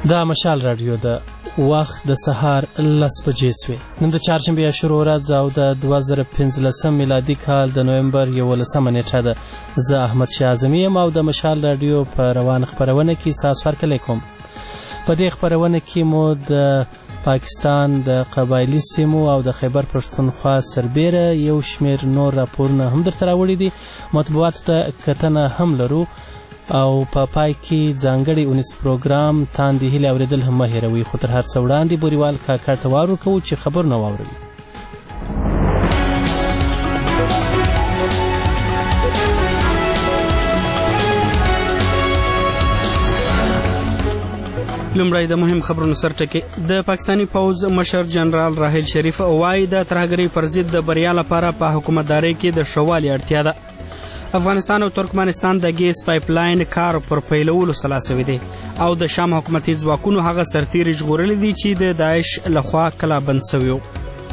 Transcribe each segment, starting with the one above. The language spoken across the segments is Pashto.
دا مشال رادیو ده وخت د سهار 10 بجې سوې. نن د چهارشنبې شروع ورځ او د 2015 میلادي کال د نومبر 11 نیټه ده. زه احمد شاه اعظمي یم او د مشال رادیو په روان خپرونه کې تاسو هرکلی کوم. په دې خپرونه کې مو د پاکستان د قبایلي سیمو او د خیبر پښتونخوا سربیره یو شمیر نور راپورونه هم درته راوړي دي. مطبوعاتو ته کتنه هم لرو او په پای کې ځانګړی اونیس پروګرام تاندې هیلې اورېدل هم مه هېروئ. خو تر هر څه وړاندې بوریوال کاکا ته وار ورکوو چې خبرونه واوروي. لومړی د مهم خبرونو سرټکي. د پاکستاني پوځ مشر جنرال راحیل شریف وایي د ترهګرۍ پر ضد د بریا لپاره په حکومتدارۍ کې د ښه والي اړتیا ده. افغانستان او ترکمنستان د ګیس پایپ لاین کار پر پیلولو سلا سوي دي او د شام حکومتي ځواکونو هغه سرتیري ژغورلي دي چې د داعش لخوا کلا بند سوي وو.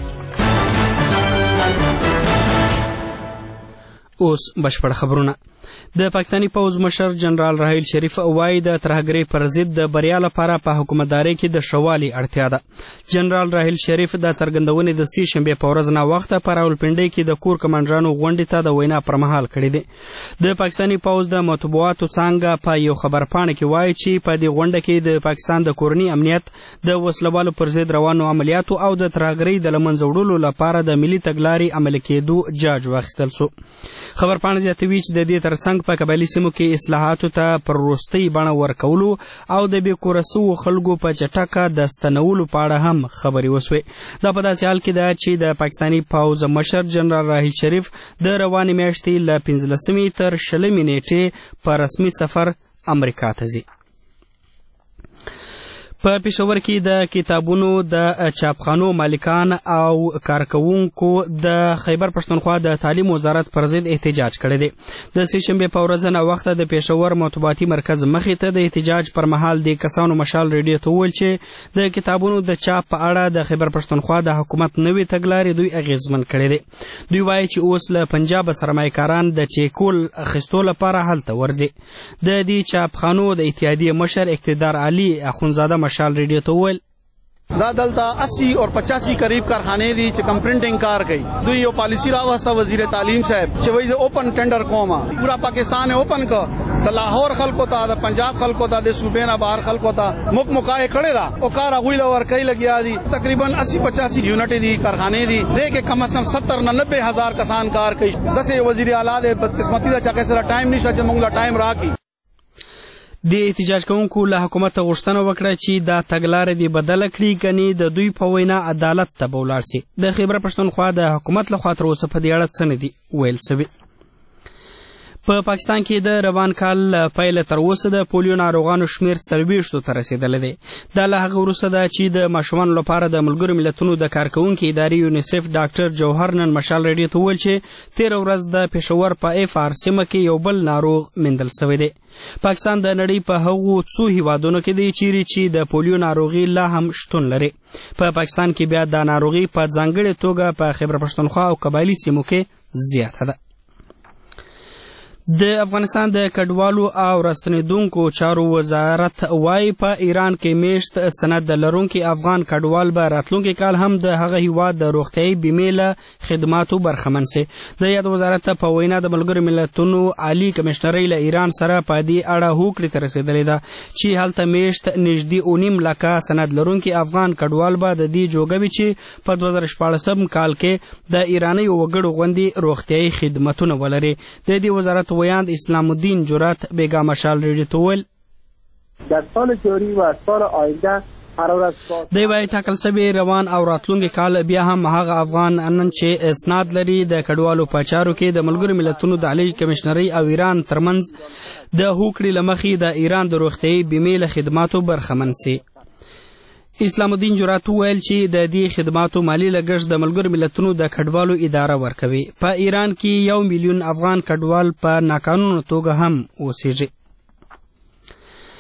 اوس بشپړ خبرونه. د پاکستاني پوځ مشر جنرال راحیل شریف وایي د ترهګرۍ پر ضد د بریا لپاره په حکومتدارۍ کې د ښه والي اړتیا ده. جنرال راحیل شریف دا څرګندونې د سې شنبې په ورځ ناوخته په راولپنډۍ کې د کور کمانډرانو غونډې ته د وینا پر مهال کړې دي. د پاکستاني پوځ د مطبوعاتو څانګه په یو خبرپاڼه کې وایي چې په دې غونډه کې د پاکستان د کورني امنیت، د وسلوالو پر ضد روانو عملیاتو او د ترهګرۍ د له منځه وړلو لپاره د ملي تګلارې عملي کېدو جاج واخیستل سو. خبرپاڼه زیاتوي چې د دې ترڅنګ په قبایلي سیمو کې اصلاحاتو ته پر وروستۍ بڼه ورکولو او د بې کوره سوو خلکو په چټکه د ستنولو په اړه هم خبرې وسوې. دا په داسې حال کې ده چې د پاکستاني پوځ مشر جنرال راحیل شریف د روانې میاشتې له 15 تر 20 نیټې په رسمي سفر امریکا ته ځي. په پېښور کې د کتابونو د چاپخانو مالکان او کارکوونکو د خیبر پښتونخوا د تعلیم وزارت پر ضد احتجاج کړی دی. د سې شنبې په ورځ ناوخته د پېښور مطبوعاتي مرکز مخې ته د احتجاج پر مهال د کسانو مشال ریډیو ته وویل چې د کتابونو د چاپ په اړه د خیبر پښتونخوا د حکومت نوې تګلارې دوی اغېزمن کړی دی. دوی وایي چې اوس له پنجاب سرمایه‌کاران د ټیکول اخیستو لپاره هلته ورځي. د دې چاپخانو د اتحادیې مشر اقتدار علي اخونزاده مشال ریډیو ته وویل دا دلته 80 اور 85 قریب کارخانې دي چې کم پرنټینګ کار کوي. دوی یو پالیسی راوسته وزیر تعلیم صاحب چې وایي زه اوپن ټینډر کوم. پورا پاکستان اوپن کو د لاهور خلکو ته، د پنجاب خلکو ته، د صوبې نه بهر خلکو ته مکمکای کړي دا او کار غوی لور کوي لګیا دي. تقریبا 80-85 یونټ دي کارخانې دي. دې کې کم از کم 70-90 هزار کسان کار کوي. دسه وزیر اعلی د بدقسمتي دا چې سره ټایم نشته چې موږ لا ټایم راکړي. د احتجاج کوونکو له حکومت غوښتنه وکړه چې دا تګلارې دې بدله کړي، کنې د دوی په وینا عدالت ته به ولاړ سي. د خیبر پښتونخوا د حکومت لخوا تر اوسه په دې اړه څه نه دي ویل سوي. په پاکستان کې د روان کال پیل تر اوسه د پولیو ناروغانو شمیر 40 ته رسیدلی دی. دا له هغه وروسته ده چې د ماشومانو لپاره د ملګرو ملتونو د کارکوونکي ادارې یونیسف ډاکټر جوهر نن مشال ریډیو ته وویل چې تېره ورځ د پېښور په اف آر سیمه کې یو بل ناروغ موندل سوی دی. پاکستان د نړۍ په هغو څو هیوادونو کې دی چیرې چې د پولیو ناروغي لا هم شتون لري. په پاکستان کې بیا دا ناروغي په ځانګړې توګه په خیبر پښتونخوا او قبایلي سیمو کې زیاته ده. د افغانستان د کډوالو او راستنېدونکو چارو وزارت وایي په ایران کې میشت سند لرونکي افغان کډوال به راتلونکي کال هم د هغه هیواد د روغتیايي بیمې له خدماتو برخمن سي. د یاد وزارت په وینا د ملګرو ملتونو عالی کمشنرۍ له ایران سره په دې اړه هوکړې ته رسېدلې ده چې هلته میشت نږدې 9 لکه سند لرونکي افغان کډوال به د دې جوګوي چې په 2014 کال کې د ایرانیو وګړو غوندې روغتیايي خدمتونه ولري. د دې وزارت ویاند اسلام الدین جرات بیگا مشال ریډیو ته وویل در سال جاری و سال آینده قرار است دی وایي ټاکل سوي روان او راتلونکي کال بیا هم هغه افغانان چې اسناد لري د کډوالو په چارو کې د ملګرو ملتونو د عالی کمشنرۍ او ایران ترمنځ د هوکړې له مخې د ایران د روغتیايي بیمې له خدماتو برخمن سي. اسلام الدین جرات ویل چې د دې خدماتو مالی لګښت د ملګرو ملتونو د کډوالو اداره ورکوي. په ایران کې 1 میلیون افغان کډوال په ناقانونه توګه هم اوسېږي.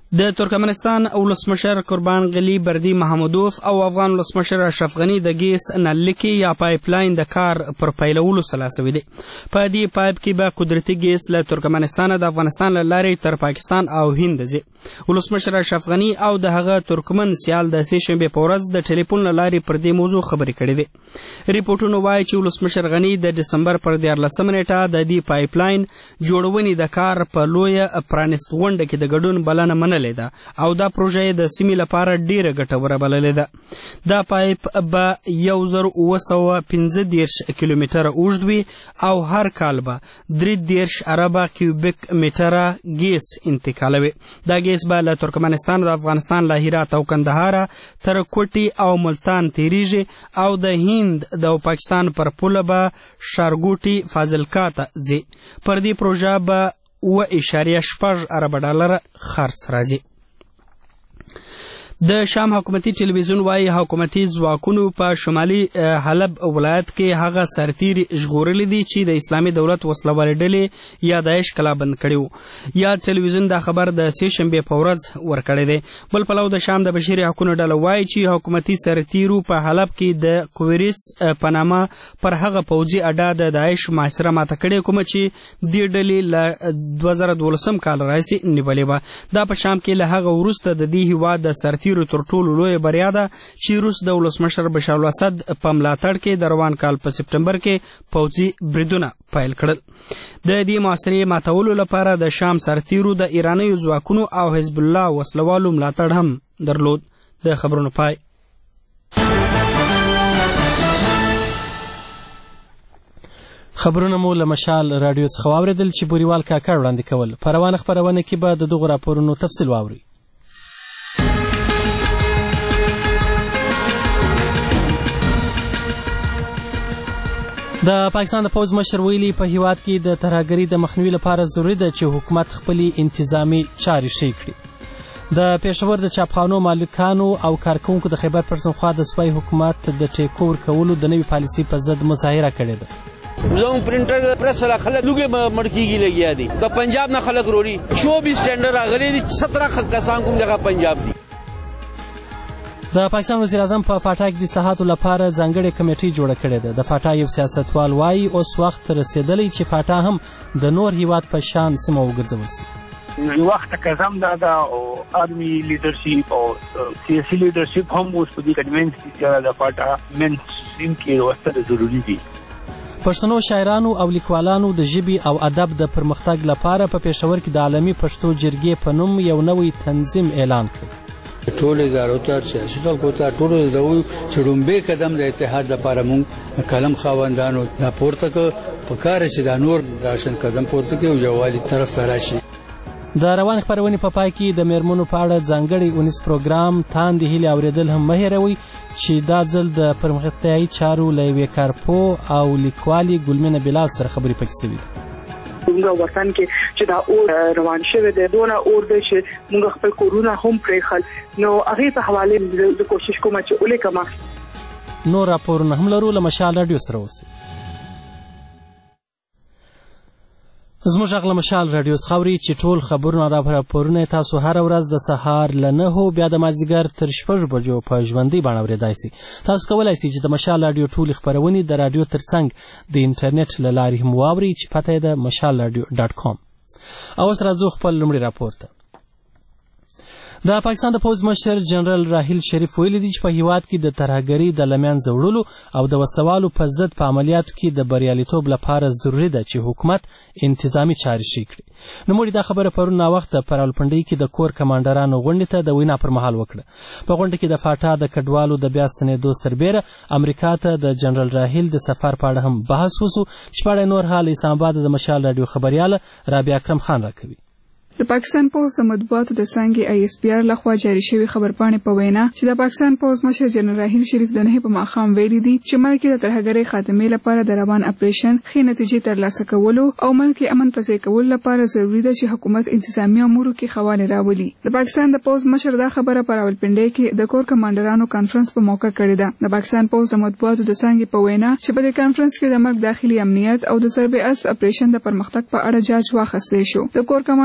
د ترکمنستان ولسمشر قربان غلی بردی محمودوف او افغان ولسمشر اشرف غنی د ګیس نلکی یا پایپ لاین د کار پر پیلولو سلا شوي دي. په دې پایپ کې به قدرتي ګیس له ترکمنستان د افغانستان له لارې تر پاکستان او هند ځي. ولسمشر اشرف غنی او د هغه ترکمن سیال د سې شنبې په ورځ د ټلیفون له لارې پر دې موضوع خبرې کړې دي. ریپورټونه وایي چې ولسمشر غنی د دسمبر پر 14 نیټه د دې پایپ لاین جوړونې د کار په لویه پرانیست غونډه کې د ګډون بلنه منلې ده او دا پروژه د سیمې لپاره ډیره ګټوره بللې ده. دا پایپ به 1915 کیلومتره اوږد وي او هر کال به 3 اربه کیوبیک میټره ګیس انتقالوي. دا ګیس به له ترکمنستان د افغانستان له هرات او کندهار تر کوټي او ملتان تیریږي او د هند د پاکستان پر پوله به شارګوټي فاضلکا ته ځي. پر دې پروژه به 7.6 ارب ډالر خرڅ راځي. د شام حکومتي ټلویزیون وایي حکومتي ځواکونو په شمالي حلب ولایت کې هغه سرتیري ژغورلي دي چې د اسلامي دولت وسلوالې ډلې یا داعش کلابند کړي وو. یا ټلویزیون دا خبر د سې شنبې په ورځ ورکړی دی. بل پلو د شام د بشري حقونو ډله وایي چې حکومتي سرتیرو په حلب کې د کویریس په نامه پر هغه پوځي اډه د داعش محاصره ماته کړې کومه چې دې ډلې له 2012 کال راهیسې نیولې وه. دا په شام کې له هغه وروسته د دې هېواد د سرتیرو تر ټولو لویه بریا ده چې روس د ولسمشر بشار الاسد په ملاتړ کې د روان کال په سپټمبر کې پوځي بریدونه پیل کړل. د دې محاصرې ماتولو لپاره د شام سرتیرو د ایرانیو ځواکونو او حزب الله وسلوالو ملاتړ هم درلود. د خبرونو پای. خبرونه مو له مشال راډیو څخه واورېدل چې بوریوال کاکړ وړاندې کول. په روانه خپرونه کې به د دغو راپورونو تفصیل واورئ. د پاکستان د پوځ مشر ویلي په هیواد کې د ترهګرۍ د مخنیوي لپاره ضروري ده چې حکومت خپلې انتظامی چارې ښې کړي. د پېښور د چاپخانو مالکانو او کارکوونکو د خیبر پښتونخوا د صوبایي حکومت د ټیکو ورکولو د نوي پالیسۍ په ضد مظاهره کړې ده. زموږ پرنټر پریس والا خلک لوګې مړ کېږي لګیا دي. د پنجاب نه خلک روړي 24 ټینډر راغلي دي. 17 کسان کوم جگہ پنجاب دي. د پاکستان وزیر اعظم په فاټا کې د اصلاحاتو لپاره ځانګړې کمیټې جوړه کړې ده. د فاټا یو سیاستوال وایي اوس وخت رسېدلی چې فاټا هم د نور هیواد په شان سیمه وګرځول شي. وخت که هم دا ده او آرمي لیډرشپ او سیاسي لیډرشپ هم اوس په دې کنوینس کې د فاټا مین سیم کې وسته ضروري دي. پښتنو شاعرانو او لیکوالانو د ژبې او ادب د پرمختګ لپاره په پېښور کې د عالمي پښتو جرګې په نوم یو نوی تنظیم اعلان کړ. ټول ادارو ته سیاسي خلکو ته ټول د چړومبې قدم د اتحاد لپاره مونږ کلم خاوندانو دا پورته کړ. په کار چې دا نور داشن قدم پورته کړي او یووالي طرف ته راشي. د روان خپرونې په پای کې د میرمنو په اړه ځانګړی اونیز پروګرام تاندې هیلې اورېدل هم مه هېروئ چې دا ځل د پرمختیایي چارو له یوې کارپو او لیکوالې ګلمینه بلال سره خبرې پکې شوي دي. موږ وطن کې چې دا اور روان شوی دی دونه اور دی چې موږ خپل کورونه هم پرېښل نو هغې په حوالې د کوشش کومه چې ولیکمه. نور راپورونه هم لرو. له مشال راډیو سره اوسئ. زموږ غږ له مشال راډیو څخه اورئ چې ټول خبرونه راپورونه تاسو هره ورځ د سهار له 9 بیا د مازدیګر تر 6 بجو په ژوندۍ بڼه اورېدای شئ. تاسو کولی شئ چې د مشال راډیو ټولې خپرونې د راډیو ترڅنګ د انټرنیټ له لارې هم واورئ چې پته یې د mashalradio.com. اوس راځو خپل لومړي راپور ته. د پاکستان د پوځ مشر جنرال راحیل شریف ویلي دي چې په هیواد کې د ترهګرۍ د له منځه وړلو او د وسلوالو په ضد په عملیاتو کې د بریالیتوب لپاره ضروري ده چې حکومت انتظامي چارې ښې کړي. نوموړي دا خبره پرون ناوخته په راولپنډۍ کې د کور کمانډرانو غونډې ته د وینا پر مهال وکړه. په غونډه کې د فاټا د کډوالو د بیا ستنېدو سربیره امریکا ته د جنرال راحیل د سفر په اړه هم بحث وشو چې په اړه نور حال اسلام آباد د مشال راډیو خبریاله رابعه اکرم خان راکوي. د پاکستان پوځ د مطبوعاتو د څانګې ISPR لخوا جاري شوی خبرپاڼې په وینا چې د پاکستان پوځ مشر جنرال راحیل شریف د 9 په ماښام ویلي دي چې ملک د ترهګرۍ خاتمې لپاره د روان اپریشن ښې نتیجې ترلاسه کولو او ملک امن پسې کولو لپاره ضروري ده چې حکومت انتظامی امورو کې خواله راولي. د پاکستان د پوځ مشر دا خبره په راولپنډۍ کې د کور کمانډرانو کانفرنس په موقع کړې ده. د پاکستان پوځ د مطبوعاتو د څانګې په وینا چې په دې کانفرنس کې د ملک داخلي امنیت او د سربې اصل اپریشن د پرمختګ په اړه جاج واخیستل شو. د کور کمانډرانو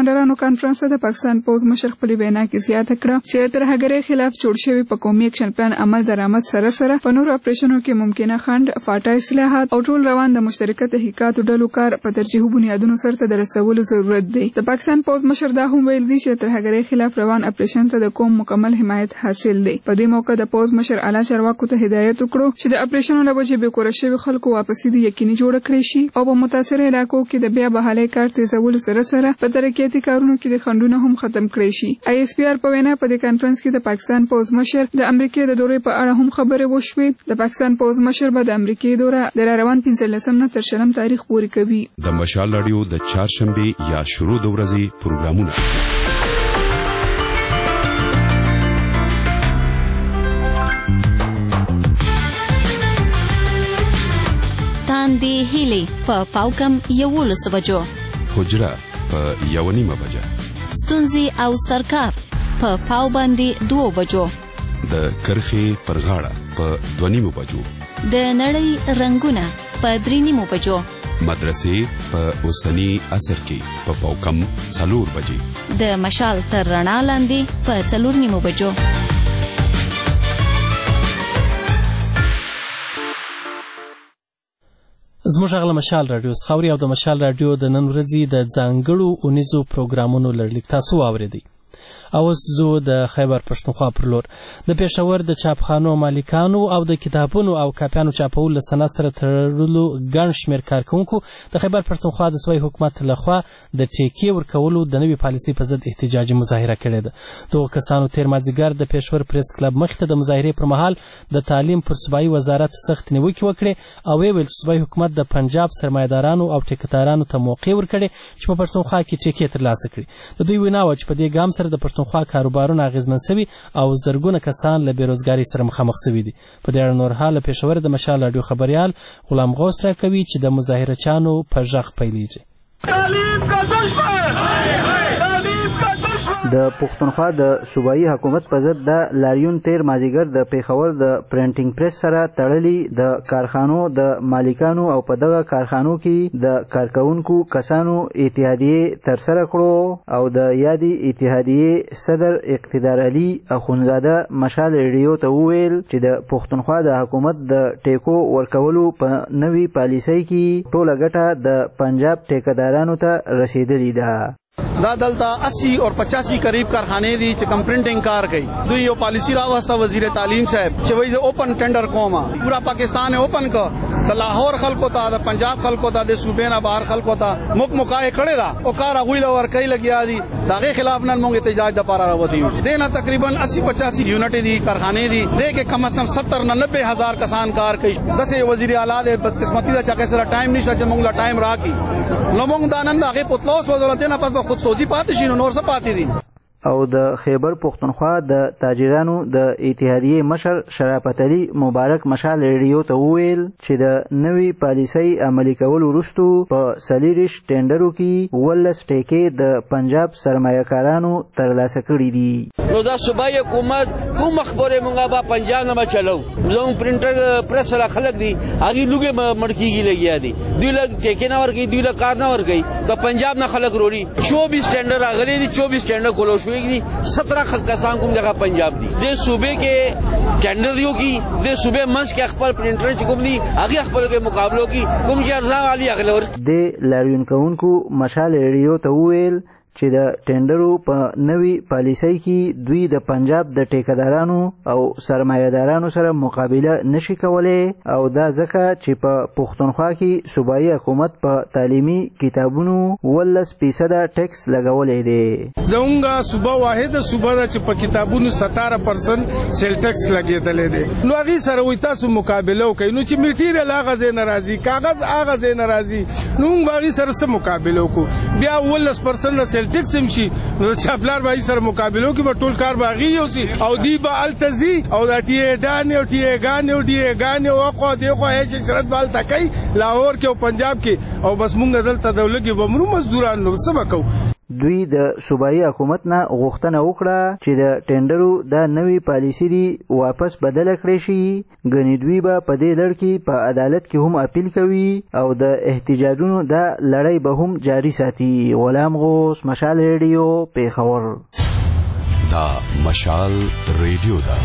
کانفرنس ته د پاکستان پوز مشر خپل وینا کې زیاته کړه چې ترهګرۍ خلاف جوړ شوی په قومي اکشن پلان عمل درآمد سره په نور اپریشنونو کې ممکنه خنډ فاټا اصلاحات او ټول روان د مشترکه تحقیقاتو ډلو کار په ترجیحي بنیادونو سره د رسولو ضرورت دی. د پاکستان پوز مشر دا هم ویل دي چې ترهګرۍ خلاف روان اپریشن ته د قوم مکمل حمایت حاصل دی. په دې موقع د پوز مشر اعلی چارواکو ته هدایت وکړو چې د اپریشنونو له وجې بې کوره شوي خلکو واپسي د یقیني جوړه کړی شي او په متاثره علاقو کې د بیا بحالۍ کار تیزولو سره په ترقیاتي کارونو کې د خنډونه هم ختم کړی شي. ISPR په وینا په دې کانفرنس کې د پاکستان پوز مشر د امریکا د دورې په اړه هم خبرې وشوې. د پاکستان پوز مشر به د امریکا دوره د روان 15 نه تر 20 تاریخ پورې کوي. د مشال رادیو د چهارشنبه یا شروع د ورځې پروګرامونه تاندې هیلې په پاوکم 11 بجو، حجره په 1:30 بجه، ستونزې او سرکار په پاو باندې 2 بجو، د کرخې پر غاړه په 2:30 بجو، د نړۍ رنگونه په 3:30 بجو، مدرسې په اوسنی عصر کې په پاوکم 4 بجې، د مشال تر رڼا لاندې په 4:30 بجو. زموږ غږ له مشال رادیو څخه اوري او د مشال رادیو د نن ورځې د ځانګړو اونیزو پروګرامونو لړلیک تاسو واورېدئ. او اوس زه د خیبر پښتونخوا پر لور د پېښور د چاپخانو مالکانو او د کتابونو او کاپیانو چاپولو له صنعت سره تړلو ګڼ شمېر کارکوونکو د خیبر پښتونخوا د صوبایي حکومت لخوا د ټیکې ورکولو د نوې پالیسۍ په ضد احتجاجي مظاهره کړې ده. دغو کسانو تېر مازدیګر د پېښور پریس کلب مخې ته د مظاهرې پر مهال د تعلیم پر صوبایي وزارت سخت نیوکې وکړې او ویل چې صوبایي حکومت د پنجاب سرمایه‌دارانو او ټیکهدارانو ته موقع ورکړې چې په پښتونخوا کې ټیکې ترلاسه کړي. د دوی وینا وه چې په دې ګام سره د پښتونخوا کاروبارونه اغیزمن شوي او زرګونه کسان له بېروزګارۍ سره مخامخ شوي دي. په دې اړه نور حال له پېښور د مشال راډیو خبریال غلام غوث راکوي چې د مظاهرچیانو په غږ پیلېږي. د پښتونخوا د صوبایي حکومت په ضد د لاریون تیر مازیګر د پیښور د پرنټینګ پریس سره تړلي د کارخانو د مالکانو او په دغه کارخانو کې د کارکونکو کسانو اتحادیې ترسره کړو او د یادې اتحادیې صدر اقتدار علي اخونزاده مشال ریډیو ته وویل چې د پښتونخوا د حکومت د ټیکو ورکولو په نوې پالیسۍ کې ټوله ګټه د پنجاب ټیکهدارانو ته رسیدلې ده. دا دلته 80 اور 85 قریب کارخانه دي چې کم پرنټینګ کار کوي. دوی یو پالیسی راوسته وزیر تعلیم صاحب چې وایي زه اوپن ټینډر کوم، پورا پاکستان اوپن کو، د لاهور خلکو ته، د پنجاب خلکو ته، د صوبې نه بهر خلکو ته مقای کړی دا او کار هغوی له ورکوي لګیا دي. د هغې خلاف نن موږ احتجاج دپاره راوتي یو. دې نه تقریبا 80-85 یونټې دي، کارخانې دي. دې کې کم از کم 70 نه 90 هزار کسان کار کوي. داسې وزیر اعلی دی بدقسمتي ده چې هغې سره ټایم نشته چې موږ له ټایم راکړي. نو موږ دا نن د هغې پتلا وسوځوله، دې نه پس به خودسوزي پاتې شي، نو نور څه پاتې دي. او د خیبر پښتونخوا د تاجرانو د اتحادیې مشر شرافت علي مبارک مشال ریډیو ته وویل چې د نوې پالیسۍ عملي کولو وروستو په 40 ټینډرو کې 12 ټیکې د پنجاب سرمایه‌کارانو ترلاسه کړي دي. نو دا صوبایي حکومت کوم خبرې مونږه به پنجاب نه چلو، زموږ پرنټر پریس سره خلک دي هغې لوګې مړ کېږي لګیا دي. دوی له ټیکې نه ورکوي، دوی له کار نه ورکوي. د پنجاب نه خلک روړي 24 ټینډر راغلي دي، 24 ټینډر کولو شوي دي. 17 کسان کوم جگہ پنجاب دي. د صوبې کې ټینډر دیو کی، د صوبې منځ کې خپل پرنټر چې کوم دي هغه خپل کې مقابلو کې کوم چې ارزان والی اغلور. د لاریون کوونکو مشال ریډیو ته وویل چې د ټینډرو په نوې پالیسۍ کې دوی د پنجاب د ټیکهدارانو او سرمایه‌دارانو سره مقابله نشي کولی او دا ځکه چې په پښتونخوا کې صوبایي حکومت په تعلیمي کتابونو 12% ټیکس لګولی دی. زموږ صوبه واحده صوبه ده چې په کتابونو 17% سیل ټیکس لګېدلی دی. نو هغې سره وایي تاسو مقابله وکړئ. نو چې میټیریل هغه ځای نه راځي، کاغذ هغه ځای نه راځي، نو موږ به هغې سره څه مقابله وکړو؟ بیا 12% سیل ټیکس هم شي، نو د چاپلار به سره مقابلو کې به ټول کار به هغې یوسي او دوی به هلته ځي او دا ټیېډانې او ټیېګانې او ډیېګانې او اخوا دېخوا هېڅ شرط به هلته کوي لاهور کې او پنجاب کې، او بس مونږ دلته د لږې به مرو مزدوران، نو څه به کوو؟ دوی د صوبایي حکومت نه غوښتنه وکړه چې د ټینډرو دا نوې پالیسي دی واپس بدله کړی شي. ګنې دوی به په دې لړ کې په عدالت کې هم اپیل کوي او د احتجاجونو دا لړۍ به هم جاری ساتي. غلام غوث، مشال ریډیو، پیښور. دا مشال ریډیو ده.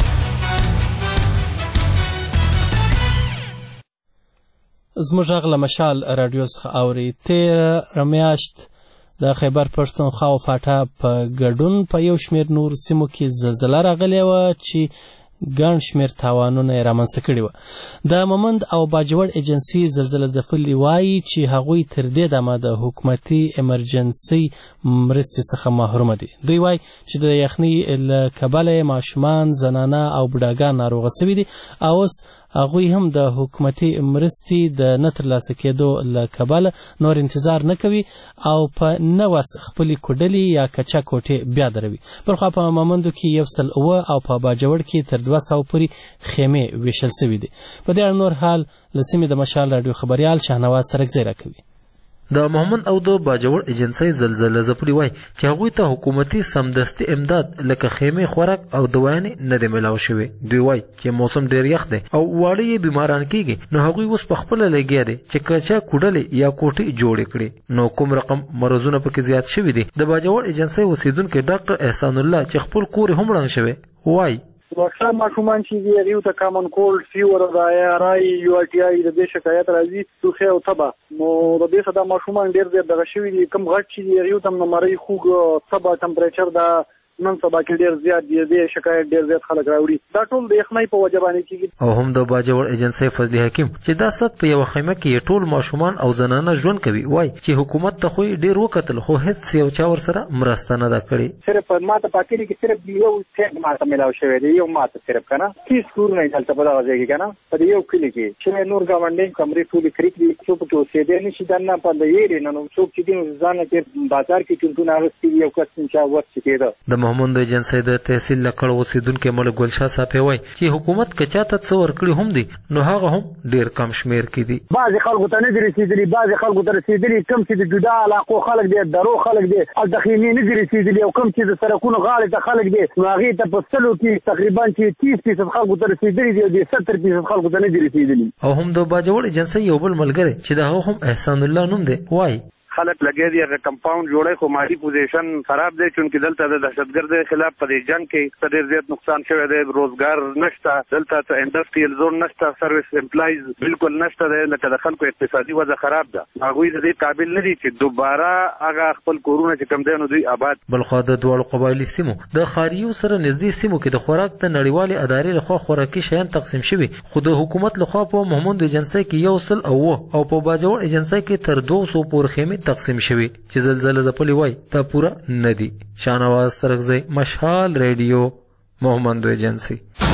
زموږ غږ له مشال راډیو څخه اوري. تېره میاشت د خیبر پښتونخوا او فاټا په ګډون په یو شمېر نور سیمو کې زلزله راغلې وه چې ګڼ شمېر تاوانونه یې رامنځته کړي وه. د مومند او باجوړ ایجنسي زلزله ځپلي وایي چې هغوی تر دې دمه د حکومتي امرجنسۍ مرستې څخه محرومه دي. دوی وایي چې د یخنۍ له کبله ماشومان، زنانه او بوډاګان ناروغه سوي دي او اوس هغوی هم د حکومتي مرستې د نه ترلاسه کېدو له کبله نور انتظار نه کوي او په نه وس خپلې کوډلې یا کچا کوټې بیا دروي. بلخوا په مومندو کې 107 او په باجوړ کې تر 200 پورې خیمې ویشل سوي دي. په دې اړه نور حال له سیمې د مشال راډیو خبریال شاهنواز ترکزی راکوي. د مومند او د باجوړ ایجنسۍ زلزله ځپلي وایي چې هغوی ته حکومتي سمدستي امداد لکه خیمې، خوراک او دوايانې نه دی میلاو شوی. دوی وایي چې موسم ډېر یخ دی او واړه یې بیماران کېږي، نو هغوی اوس په خپله لګیا دي چې کچا کوډلې یا کوټې جوړې کړي. نو کوم رقم مرضونه پکې زیات شوي دي. د باجوړ ایجنسۍ اوسیدونکی ډاکټر احسان الله چې خپل کور هم ړنګ شوی وایي اکثر ماشومان چې دي هغوی ته کامن کولډ، فیور، رای، UTI د دې شکایت راځي، ټوخی او تبه. نو د دې څخه دا ماشومان ډېر زیات دغه شوي دي. کوم غټ چې دي هغوی ته هم نمرۍ، خوږ، تبه، ټمپریچر دا نن سبا کې ډېر زیات دی. دې شکایت ډېر زیات خلک راوړي. دا ټول د یخنۍ په وجه باندې کېږي. او هم د باجوړ ایجنسۍ فضلي حکیم چې دا سات په یوه خیمه کې ټول ماشومان او زنانه ژوند کوي وایي چې حکومت ته خو یې ډېر وکتل خو هېڅ یو چا ورسره مرسته نه ده کړې. صرف ماته په کلي کې صرف یو ټینک ماته میلاو شوی دی، یو ماته صرف که نه 30 کورونه یې دلته په دغه ځای کې که نه په دې یو کلي کې چې نور ګاونډي کمرې ټولې کریک دي، څوک پکې اوسېدی نه شي. دا نه په د یېرې نه نو څوک چې دي نو ځان یې بازار کې ټینټونه اخیستي دي، یو کس چا ورس کېده. د محمود ایجنسۍ د تحصیل لکړ اوسیدونکي ملک ګلشاه صافی وایي چې حکومت که چاته څه ورکړي هم دي نو هغه هم ډېر کم شمېر کې دي. بعضې خلکو ته نه دي رسېدلي، بعضې خلکو ته رسېدلي. کوم چې د جدا علاقو خلک دي، درو خلک دي، هلته خیمې نه دي رسېدلي. او کوم چې د سړکونو غاړې ته خلک دي نو هغې ته په 100 کې تقریبا چې 30% خلکو ته رسېدلي دي او د 70% خلکو ته نه دي رسېدلي. او هم د باجوړ ایجنسۍ یو بل ملګری چې د هغه هم احسان الله نوم دی وایي خلک لګیا دي هغه کمپاوند جوړی خو مالي پوزیشن خراب دی چونکې دلته د دهشتګردۍ خلاف په دې جنګ کې ډېر زیات نقصان شوی دی. روزګار نشته دلته، څه انډسټریل زون نشته، سروس امپلایز بالکل نشته دی. لکه د خلکو اقتصادي وضع خراب ده. هغوی د دې قابل نه دي چې دوباره هغه خپل کورونه چې کوم دی نو دوی آباد. بلخوا د دواړو قبایلي سیمو د خاریو سره نږدې سیمو کې د خوراک د نړیوالې ادارې لخوا خوراکي شیان تقسیم شوي، خو د حکومت لخوا په محمود ایجنسۍ کې 109 او په باجوړ ایجنسۍ کې تر 200 پورې خیمې تقسیم شوي چې زلزله ځپلي وایي دا پوره نه دي. شاهنواز ترکزی، مشال ریډیو، محمد ایجنسي.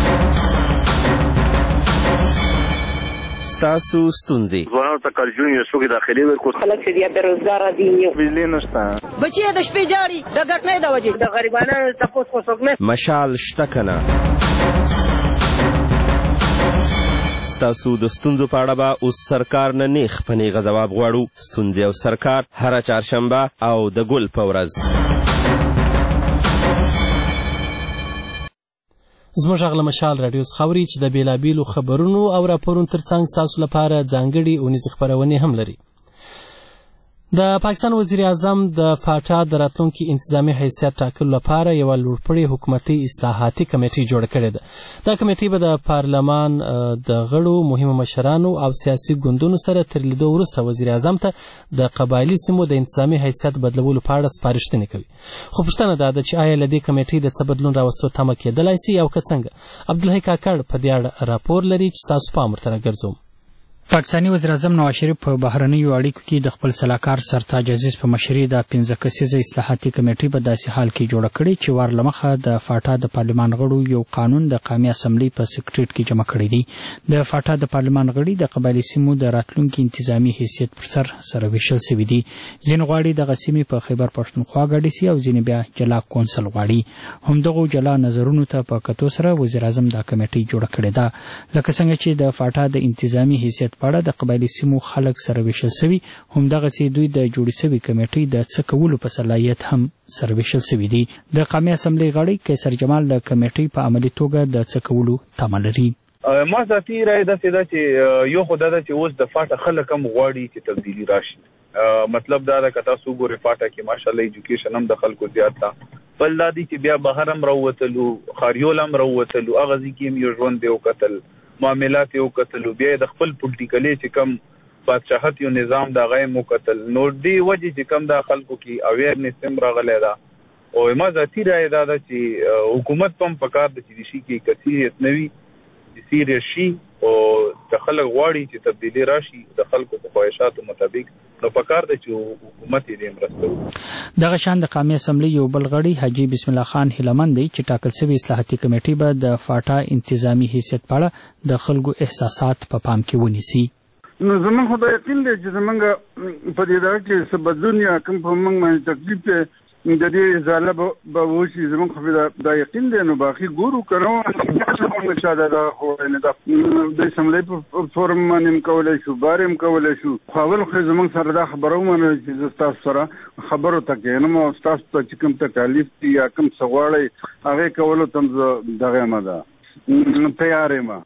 ستاسو ستونزې ځوانانو ته کارجون یو څوک داخلي ورکړو، خلک چې بیا بېروزګاره دي، بجلي نشته، بچي د شپې جاړي د ګټنۍ د وجې، د غریبانو تپوس خو څوک نه. مشال شته که نه؟ ستاسو د ستونزو په اړه به اوس سرکار نه نیغ په نیغه ځواب غواړو. ستونزې او سرکار هره چهارشنبه او د ګل په ورځ. زموږ غږ له مشال راډیو څخه اوري چې د بېلابېلو خبرونو او راپورونو ترڅنګ ستاسو لپاره ځانګړي اونیزې خپرونې هم لري. د پاکستان وزیر اعظم د فاټا د راتلونکي انتظامی حیثیت ټاکلو لپاره یوه لوړپوړې حکومتي اصلاحاتي کمیټې جوړه کړې ده. دا کمیټې به د پارلمان د غړو، مهمو مشرانو او سیاسي ګوندونو سره تر لیدو وروسته وزیر اعظم ته د قبایلي سیمو د انتظامی حیثیت بدلولو په اړه سپارښتنې کوي. خو پوښتنه دا ده چې آیا له دې کمیټې د څه بدلون راوستو تمه کېدلی سي او که څنګه؟ عبدالحی کاکړ په دې اړه راپور لري چې تاسو پام ورته راګرځوم. پاکستاني وزیر اعظم نواز شریف په بهرنیو اړیکو کې د خپل سلاکار سرتاج عزیز په مشرۍ د 15 کسیزه اصلاحاتي کمیټې په داسې حال کې جوړه کړې چې وار له مخه د فاټا د پارلمان غړو یو قانون د قومي اسمبلی په سکریټریټ کې جمع کړی دی. د فاټا د پارلمان غړي د قبایلي سیمو د راتلونکي انتظامی حیثیت پر سر ویشل شوي دي. ځینې غواړي دغه سیمې په خیبر پښتونخوا ګډې سي او ځینې بیا جلا کونسل غواړي. همدغو جلا نظرونو ته په کتو سره وزیر اعظم دا کمیټې جوړه کړې ده. لکه څنګه چې د فاټا د انتظامی حیثیت په اړه د قبایلي سیمو خلک سره ویشل شوي، همدغسې دوی د جوړې شوې کمیټې د څه کولو په صلاحیت هم سره ویشل شوي دي. د قومي اسمبلۍ غړی قیصر جمال د کمیټې په عملي توګه د څه کولو تمه لري. ما ذاتي رایه داسې ده چې یو خو دا ده چې اوس د فاټه خلک هم غواړي چې تبدیلي راشي. مطلب دا ده که تاسو وګورئ فاټه کې ماشاءالله ایجوکیشن هم د خلکو زیات ده. بل دا دی چې بیا بهر هم راووتلو، خاریول هم راووتلو، هغه ځای کې هم یو ژوند یې وکتل، معاملات یې وکتلو، بیا یې د خپل پولیټیکلي چې کم بادشاهت یو نظام د هغه یې وکتل. نو دې وجې چې کم دا خلکو کې اویرنس هم راغلی ده. او ما ذاتي رایه دا ده چې حکومت په هم پکار ده چې د شي کې کثیریت نه وي، سیریس شي او د خلک غواړي چې تبدیلی راشي د خلکو په خواهشاتو مطابق، نو پکار ده چې حکومت یې مرسته وکړي. دغه شان د قومي اسمبلۍ یو بل غړی حاجي بسم الله خان هیلمند دی چې ټاکل شوی اصلاحاتي کمیټې به د فاټا انتظامی حیثیت په اړه د خلکو احساسات په پام کې ونیسي. نو زموږ خو دا یقین دی چې زموږ په دې ځای کې څه بدلون یا کوم په موږ باندې تکلیف دی د دې ازاله به وشي، زموږ خو دا یقین دی. نو باقي ګورو کنو موږ شاده دا خو نه د اسمبلۍ په فورم باندې هم کولی شو، بار هم کولی شو. خو اول خو زموږ سره دا خبره ومنله چې زه ستاسو سره خبرو ته کښېنم او ستاسو ته چې کوم تکالیف دي یا کوم څه غواړئ هغې کولو ته هم زه دغه یم ده تیار یم.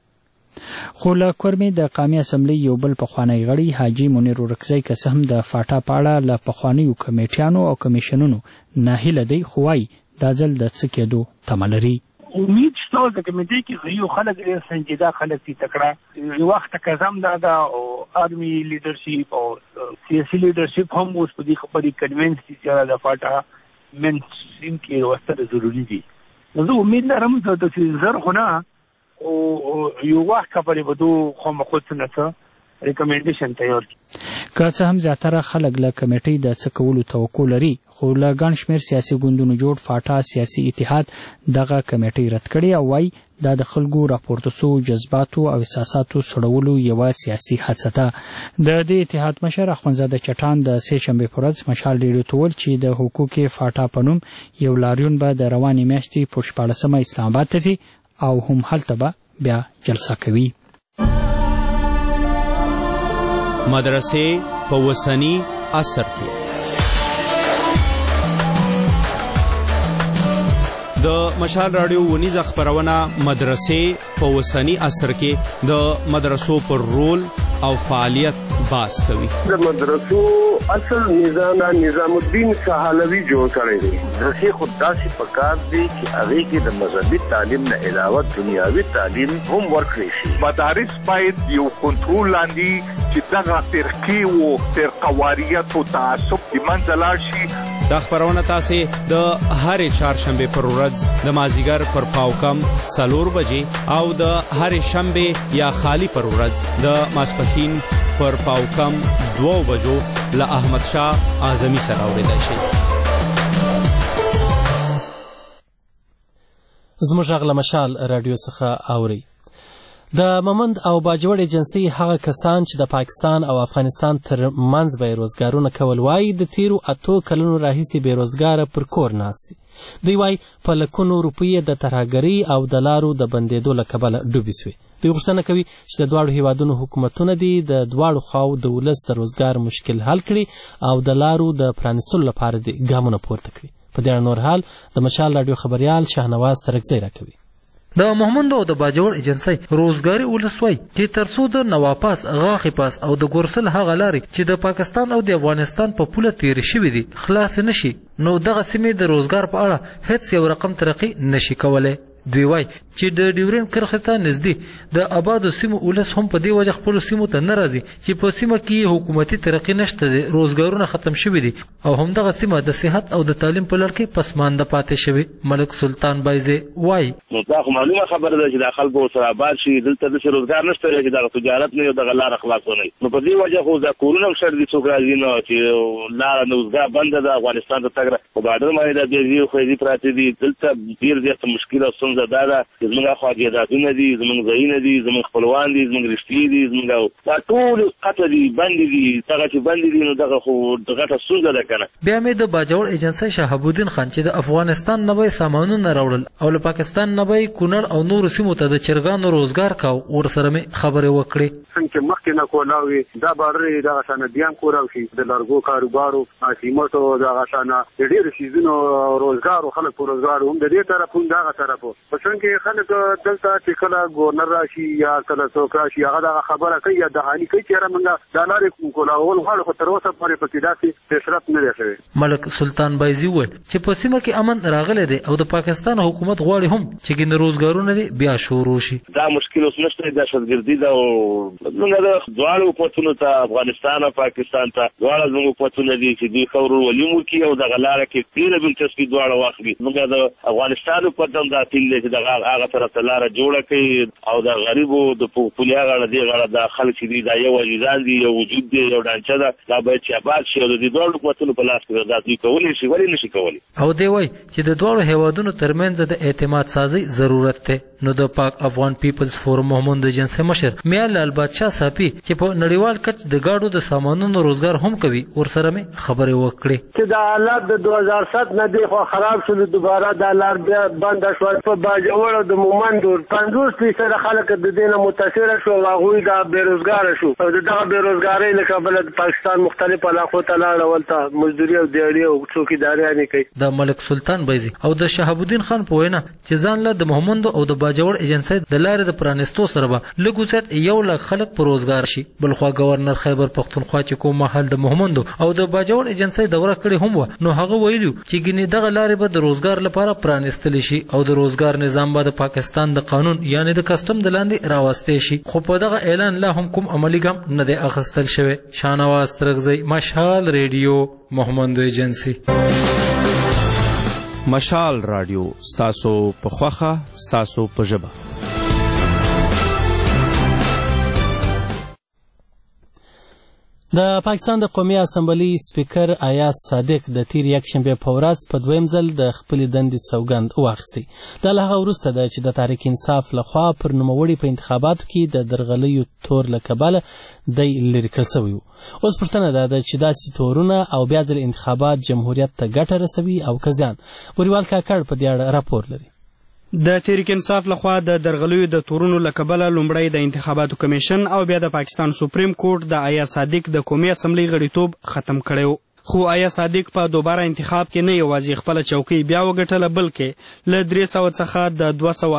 خو له کورمې د قومي اسمبلۍ یو بل پخوانی غړی حاجي منیر ورکزی که څه هم د فاټا په اړه له پخوانیو کمیټیانو او کمیشنونو ناهیله دی، خو وایي دا ځل د څه کېدو تمه لري. امید شته د کمیټې کې یو خلک ډېر سنجیده خلک دي، تکړه. یو وخت کزم دا ده او آرمي لیډرشپ او سیاسي لیډرشپ هم اوس په دې خبرې کنوینس دي چې د فاټا مین سیم کې وستره ضروري دي. نو زه امید لرم چې زر خو نه او یو وخت خبرې به دو خو مخود څه نه څه ریکمنډیشن تیار کړي. که څه هم زیاتره خلک له کمیټې د څه کولو توقع لري، خو له ګڼ شمېر سیاسي ګوندونو جوړ فاټا سیاسي اتحاد دغه کمیټې رد کړې او وایي دا د خلکو راپورته سوو جذباتو او احساساتو سړولو یوه سیاسي هڅه ده. د دې اتحاد مشر اخوندزاده چټان د سې شنبې په ورځ مشال ریډیو ته وویل چې د حقوق فاټا په نوم یو لاریون به د روانې میاشتې په 14 اسلام آباد ته ځي او هم هلته به بیا جلسه کوي. مدرسې په وسنی عصر کې د مشال رادیو ونیزه خبرونه مدرسې په وسنی عصر کې د مدرسو پر رول او فعالیت باز کوي. د مدرسو اصل نظام الدین سهالوی جوړ کړی دی. مدرسې خود داسې پکار دی چې هغې کې د مذهبي تعلیم نه علاوه دنیاوي تعلیم هم ورکړی شي. مدارس باید یو کنټرول لاندې چې دغه فرقې و فرقواریت او تعصب د منځه لاړ شي. دا خبرونه تاسې د هرې چهارشنبې پر ورځ د مازدیګر پر پاوکم 4 بجې او د هرې شنبې یا خالی پر ورځ د ماسپښین پر پاوکم 2 بجو له احمد شاه اعظمي سره اورېدای شي. زموږ غږ له مشال راډیو څخه اورئ. د ممند او باجوړ ایجنسۍ هغه کسان چې د پاکستان او افغانستان تر منځ به روزګارونه کول وایي د تیرو 8 کلونو راهیسې بېروزګاره پر کور ناست دي. دوی وایي په لکونو روپیې د ترهګرۍ او د لارو د بندېدو له کبله ډوبې سوې. دوی غوښتنه کوي چې د دواړو هیوادونو حکومتونه دي د دواړو خواو د ولس د روزګار مشکل حل کړي او د لارو د پرانیستلو لپاره د ګامونه پورته کړي. په دې اړه نور حال د مشال راډیو خبریال شاهنواز ترکزی راکوي. د محمود او د باجوړ ایجنسۍ روزګاري ولسوي چې ترڅو د نواپاس غاخي پاس او د ګورسل هغه لارې چې د پاکستان او د افغانستان په پوله تیر شوي دي خلاص نشي، نو دغه سیمې د روزګار په اړه هیڅ یو رقم ترقی نشي کولای. دوی وایي چې د ډیورین کرښې ته نږدې د آبادو سیمو ولس هم په دې وجه خپلو سیمو ته نه راځي چې په سیمه کې حکومتي ترقي نشته دی، روزګارونه ختم شوي دي او همدغه سیمه د صحت او د تعلیم په لړ کې پسمانده پاتې شوي. ملک سلطان بایزی وایي نو دا خو معلومه خبره ده چې د خلکو سره آباد شي، دلته داسې روزګار نشته دی چې دغه تجارت نه یو دغه لاره خلاصونه وي. نو په دې وجه خو دا کورونه هم شر دي، څوک راځي نو چې لاره د روزګار بنده ده. افغانستان ته تګ په باډر باندې د بېلګې خویدي پراته دي، دلته ډېر زیاته مشکل او ستونزه دا ده چې زموږ خواجهدادونه دي، زموږ ځایونه دي، زموږ خپلوان دي، زموږ رښتې دي، زموږ دا ټول قطع دي، بندې دي. دغه چې بندې دي نو دغه خو غټه ستونزه ده که نه. بیا مې د باجوړ ایجنسۍ شهاب الدین خان چې د افغانستان نه به سامانونه راوړل او له پاکستان نه به کونړ او نورو سیمو ته د چرګانو روزګار کاو، ورسره مې خبرې وکړې. څنګه چې مخکې نه کولاوي دا بارې دغه شانه بیان کوراو شي د لرګو کاروبارو سیمټو دغه شانه د ډېرو څیزونو روزګار او خلک په روزګار هم د دې طرف هم دغه طرف په څنګه خلک دلته چې کله ګورنر راشي یا کله څوک راشي هغه دغه خبره کوي یا دهاني کوي چې موږ دا لارې کولاول غواړو خو تر اوسه پورې پکې داسې پیشرفت نه دی شوی. ملک سلطان بایزي وویل چې په سیمه کې امن راغلی دی او د پاکستان حکومت غواړي هم چې ګینه روزګارونه دي بیا شروع شي. دا مشکل اوس نشته، دهشتګردي ده او موږ د دواړو حکومتونو ته افغانستان او پاکستان ته دواړه زموږ حکومتونه دي چې دوی ښه ورولي وکړي او دغه لاره کې ډېره دلچسپي دواړه واخلي. موږ د افغانستان حکومت هم دا ټینګ دی چې دغه هغه طرف ته لاره جوړه کړي او د غریبو د پولیا غاړه دې غاړه دا خلک چې دي دا یو عزیزان دي، یو وجود دی، یو ډانچه ده، دا باید چې آباد شي او د دې دواړو حکومتونو په لاس کې دا دوی کولی شي، ولې نشي کولی. او دی وایي چې د دواړو هیوادونو ترمنځ د اعتماد سازي ضرورت دی. نو د پاک افغان پیپلز فورم مومند ایجنسۍ مشر میا لال بادشاه صافي چې په نړیوال کچ د گاډو د سامانونو روزګار هم کوي، ورسره مې خبرې وکړې چې د حالات د 2007 نه دی خو خراب شول، دوباره د لار بیا بند شو. په باجوړ او د مومند 50% خلک د دې نه متاثر شو، هغوی د بیروزګار شو او دغه بیروزګاری له کبله د پاکستان مختلف علاقو ته لاړ ولته مزدوري او دیاري او څوکیداري کوي. د ملک سلطان بایزي او د شهاب الدین خان په وینا چې ځان له د مومند او د باجوړ ایجنسۍ د لارې د پرانستو سره به لږ زیات 1 لک خلک په روزګار شي. بلخوا گورنر خیبر پختونخوا چې کوم محل د مومند او د باجوړ ایجنسۍ دوره کړې هم و، نو هغه ویلو چې ګینه دغه لارې به د روزګار لپاره پرانستل شي او د روزګار نظام به د پاکستان د قانون یعنی د کسټم د لاندې راوستي شي. خو په دغه اعلان لا هم کوم عملی ګام نه دی اخیستل شوی. شانواز ترغزی، مشال ریډیو، مومند ایجنسی. مشال رادیو ستاسو په خوخه ستاسو په ژبه. د پاکستان د قومي اسمبلی سپیکر ایاز صادق د تیر یکشنبه په ورځ په دویم ځل د خپلې دندې سوګند واخیستی. دا له هغه وروسته ده چې د تحریک انصاف لخوا پر نوموړي په انتخاباتو کې د درغلیو تور له کبله دی لرې کړل سوی و. اوس پوښتنه ده چې داسې تورونه او بیا ځل انتخابات جمهوریت ته ګټه رسوي او که زیان. بوریوال کاکړ په دې اړه راپور لري. د تحریک انصاف لخوا د درغلیو د تورونو له کبله لومړی د انتخاباتو کمیشن او بیا د پاکستان سپریم کورټ د ایاز صادق د قومي اسمبلی غړیتوب ختم کړی و. خو ایاز صادق په دوباره انتخاب کې نه یوازې خپله چوکۍ بیا وګټله بلکې له 300 څخه د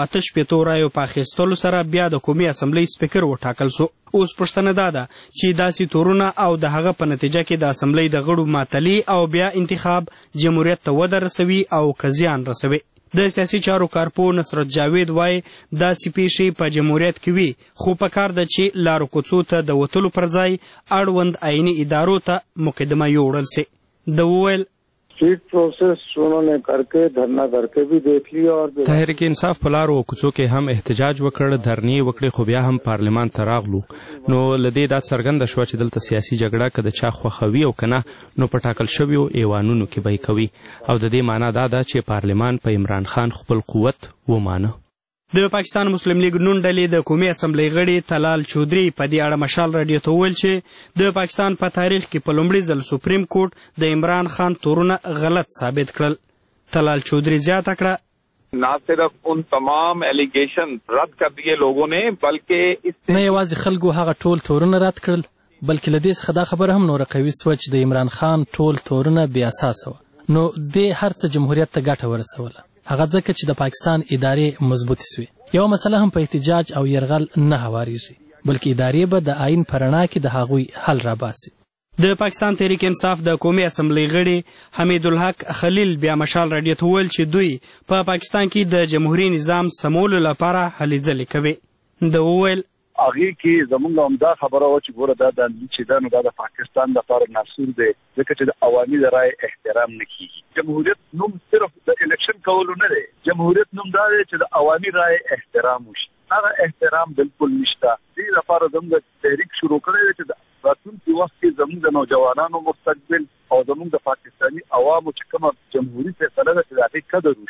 288 رایو په اخیستلو سره بیا د قومي اسمبلی سپیکر وټاکل سو. اوس پوښتنه دا ده چې داسې تورونه او د هغه په نتیجه کې د اسمبلی د غړو معطلي او بیا انتخاب جمهوریت ته وده رسوي او که زیان رسوي. د سیاسي چارو کارپو نصرت جاوید وایي داسې پیښې په جمهوریت کې وي، خو پکار ده چې لارو کوڅو ته د وتلو پر ځای اړوند آئینی ادارو ته مقدمه یوړل سي. د وویل street process उन्होंने करके धरना करके भी देख लिया और تحریک انصاف په لارو کوڅو کې هم احتجاج وکړ، دھرنې وکړې، خو بیا هم پارلمان ته راغلو. نو لدې دا څرګنده شوه چې دلته سیاسي جګړه که د چا خوښوي او که نه نو په ټاکل شویو ایوانونو کې به یې کوي. او د دې معنا دا ده چې پارلمان په عمران خان خپل قوت ومانه. د پاکستان مسلم لیگ نون ډلې د قومي اسمبلی غړي طلال چودري په دې اړه مشال رادیو ته وویل چې د پاکستان په تاریخ کې په لومړي ځل سپریم کورټ د عمران خان تورونه غلط ثابت کړل. طلال چودري زیاته کړه نہ صرف ان تمام ایلیگیشن رد کر دیے لوگوں نے بلکې نه یوازې خلکو هغه ټول تورونه رد کړل بلکې له دې څخه دا خبره هم نوره قوي سوه چې د عمران خان ټول تورونه بې اساسه وه. نو دې هر څه جمهوریت ته ګټه ورسوله، هغه ځکه چې د پاکستان ادارې مضبوطې سوې. یوه مسله هم په احتجاج او یرغل نه هواریږي بلکې ادارې به د آئین په رڼا کې د هغوی حل راباسي. د پاکستان تحریک انصاف د قومي اسمبلی غړي حمید الحق خلیل بیا مشال رادیو ته وویل چې دوی په پاکستان کې د جمهوریت نظام سمولو لپاره هلې ځلې کوي. د وویل هغه کې زمونږ همدا خبره و چې ګوره دا د چې دا نو د پاکستان لپاره ناسور دی ځکه چې د عوامي رای احترام نه کیږي. جمهوریت نوم صرف د الیکشن کولو نه دی، جمهوریت نوم دا دی چې د عوامي رای احترام وشي. هغه احترام بالکل نشته. دې لپاره زموږ تحریک شروع کړی دی چې د راتلونکي وخت کې زموږ د نوجوانانو مستقبل او زموږ د پاکستاني عوامو چې کومه جمهوري فیصله ده چې د هغې قدر وشي.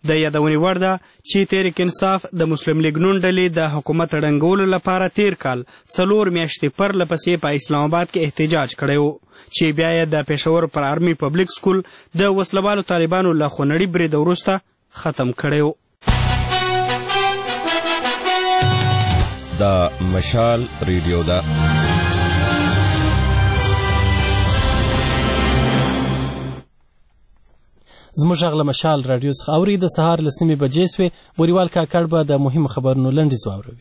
د یادونې وړ ده چې تحریک انصاف د مسلم لیګ نون ډلې د حکومت ړنګولو لپاره تیر کال 4 میاشتې پرلپسې په اسلام آباد کې احتجاج کړی و چې بیا یې د پېښور پر آرمي پبلک سکول د وسلوالو طالبانو له خونړي برید وروسته ختم کړی و. دا مشال ریډیو ده. زموږ غږ له مشال راډیو څخه اوري. د سهار له 9 بجې سوې. بوریوال کاکړ به د مهمو خبرونو لنډیز واوروي.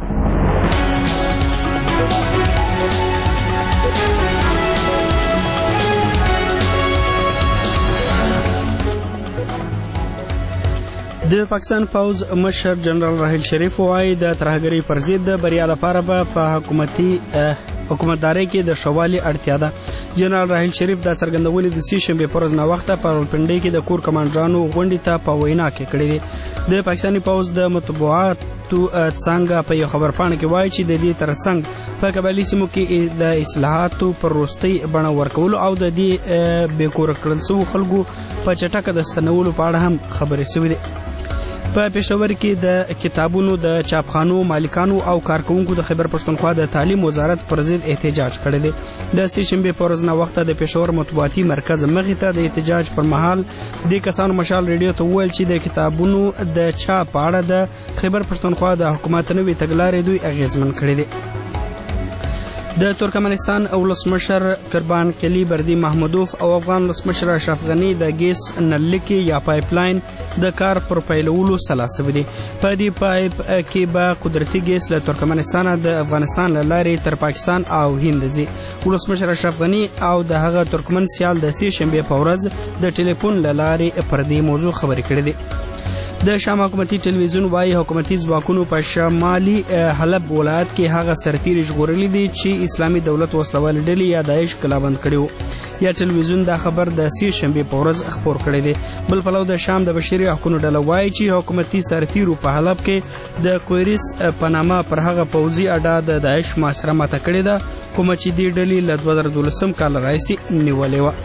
د پاکستان پوځ مشر جنرال راحیل شریف وایي د ترهګرۍ پر ضد د بریا لپاره به په حکومتدارۍ کې د ښه والي اړتیا ده. جنرال راحیل شریف دا څرګندونې د سې شنبې په ورځ ناوخته په راولپنډۍ کې د کور کمانډرانو غونډې ته په وینا کې کړې دي. د پاکستاني پوځ د مطبوعاتو څانګه په یو خبرپاڼه کې وایي چې د دې ترڅنګ په قبایلي سیمو کې د اصلاحاتو پر وروستۍ بڼه ورکولو او د دې بې کوره کړل شوو خلکو په چټکه د ستنولو په اړه هم خبرې شوې دي. په پېښور کې د کتابونو د چاپخانو مالکانو او کارکوونکو د خیبر پښتونخوا د تعلیم وزارت پر ضد احتجاج کړی دی. د سې شنبې په ورځ ناوخته د پېښور مطبوعاتي مرکز مخې ته د احتجاج پر مهال دې کسانو مشال ریډیو ته وویل چې د کتابونو د چاپ په اړه د خیبر پښتونخوا د حکومت نوې تګلارې دوی اغېزمن کړی دی. د ترکمنستان ولسمشر قربان کلی بردی محمودوف او افغان ولسمشر اشرف غنی د ګیس نلکې یا پایپ لاین د کار پر پیلولو سلا شوي دي. په دې پایپ کې به قدرتي ګیس له ترکمنستان د افغانستان له لارې تر پاکستان او هند ځي. ولسمشر اشرف غنی او د هغه ترکمن سیال د سې شنبې په ورځ د ټلیفون له لارې پر دې موضوع خبرې کړې دي. د شام حکومتي ټلویزیون وايي حکومتي ځواکونو په شمالي حلب ولایت کې هغه سرتیري ژغورلي دي چې اسلامي دولت وسلوال ډلې یا داعش کلابند کړي وو. یا ټلویزیون دا خبر د سې شنبې په ورځ خپور کړی دی. بل پلو د شام د بشري حقوقو ډله وايي چې حکومتي سرتیرو په حلب کې د کویریس په نامه پر هغه پوځي اډه د داعش محاصره ماته کړې ده کومه چې دې ډلې له 2012 کال راهیسې نیولې وه.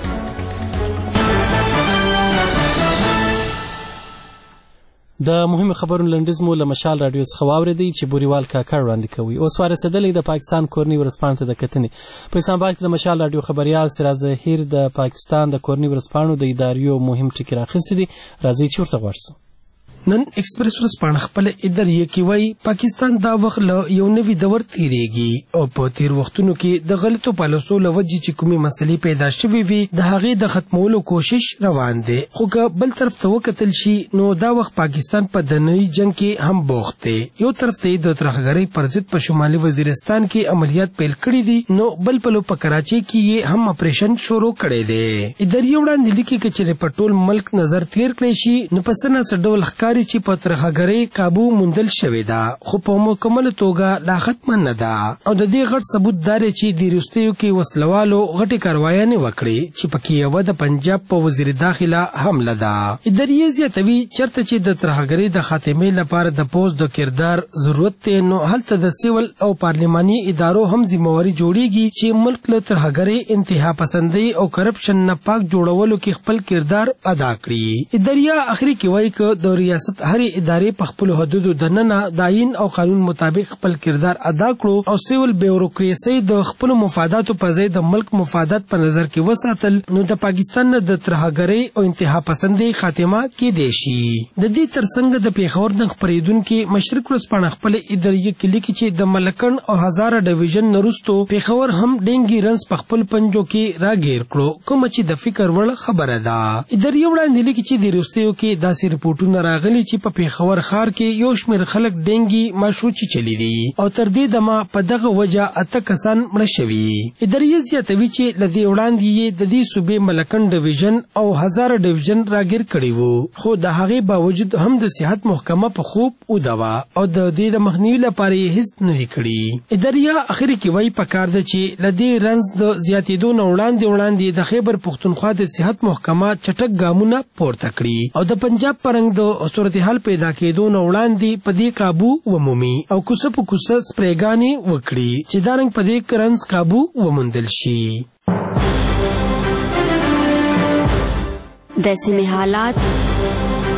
د مهمو خبرونو لنډیز مو له مشال راډیو څخه واورېدی چې بوریوال کاکړ وړاندې کوي. اوس ورسېدلی د پاکستان کورني ورځپاڼو ته د کتنې. په اسلام آباد کې د مشال راډیو خبریال سراج ظهیر د پاکستان د کورني ورځپاڼو د اداریو مهم ټکي راخیستي دي. راځئ چې ورته غوږ شو. نن ایکسپریس ورځپاڼه خپل اداریه کې وایي پاکستان دا وخت له یو نوي دور تیریږي او په تیر وختونو کې د غلطو پالیسو له وجې چې کومې مسلې پیدا شوې وي د هغې د ختمولو کوشش روان دی. خو که بل طرف ته وکتل شي نو دا وخت پاکستان په دنني جنگ کې هم بوخت دی. یو طرف ته د ترهګرۍ پر ضد په شمالي وزیرستان کې عملیات پیل کړي دي نو بل پلو په کراچۍ کې یې هم اپریشن شروع کړی دی. اداریه وړاندې لیکي که چېرې په ټول ملک نظر تیر کړی شي نو په څه ناڅه ډول چې په ترهګرۍ کابو موندل شوې ده خو په مکمله توګه لا ختمه نه ده او د دې غټ ثبوت دا دی چې د وروستیو کې وسلوالو غټې کاروایانې وکړې چې پکې یوه د پنجاب په وزیر داخله حمله ده. اداریه زیاتوي چېرته چې د ترهګرۍ د خاتمې لپاره د پوځ د کردار ضرورت دی نو هلته د سیول او پارلماني ادارو هم ذمہواري جوړیږي چې ملک له ترهګرۍ انتها پسندۍ او کرپشن نه پاک جوړولو کې خپل کردار ادا کړي. اداریه اخري کې وایي که د ریاست هرې ادارې په خپلو حدودو دننه د آئین او قانون مطابق خپل کردار ادا کړو او سیول بیوروکراسي د خپلو مفاداتو په ځای د ملک مفادات په نظر کې وساتل نو د پاکستان نه د ترهګرۍ او انتها پسندۍ خاتمه کېدی شي. د دې ترڅنګ د پېښور د خپرېدونکي مشرق ورځپاڼه خپل اداریه کې لیکي چې د ملکن او هزاره ډویژن نه وروستو پېښور هم ډینګي رنځ په خپل پنجو کې راګیر کړو کومه چې د فکر وړ خبره ده. اداریه وړاندې لیکي چې د وروستیو کې داسې رپورټونه راغلي چې په پېښور ښار کې یو شمېر خلک ډینګي ماشوچي چلی دي او تر دې دمه په دغه وجه 8 کسان مړه شوي. اداریه زیاتوي چې له دې وړاندې یې د دې صوبې ملکن ډویژن او هزاره ډویژن راګیر کړي وو خو د هغې باوجود هم د صحت محکمه په خوب ودوه او د دې د مخنیوي لپاره یې هیڅ نه دي کړي. اداریه اخري کې وایي پکار ده چې له دې رنځ د زیاتېدو نه وړاندې د خیبر پښتونخوا د صحت محکمه چټک ګامونه پورته کړي او د پنجاب په رنګ د صورتحال پیدا کېدو نه وړاندې په دې قابو ومومي او کوڅه په کوڅه سپریګانې وکړي چې دا رنګ په دې رنځ قابو وموندل شي. د سیمې حالات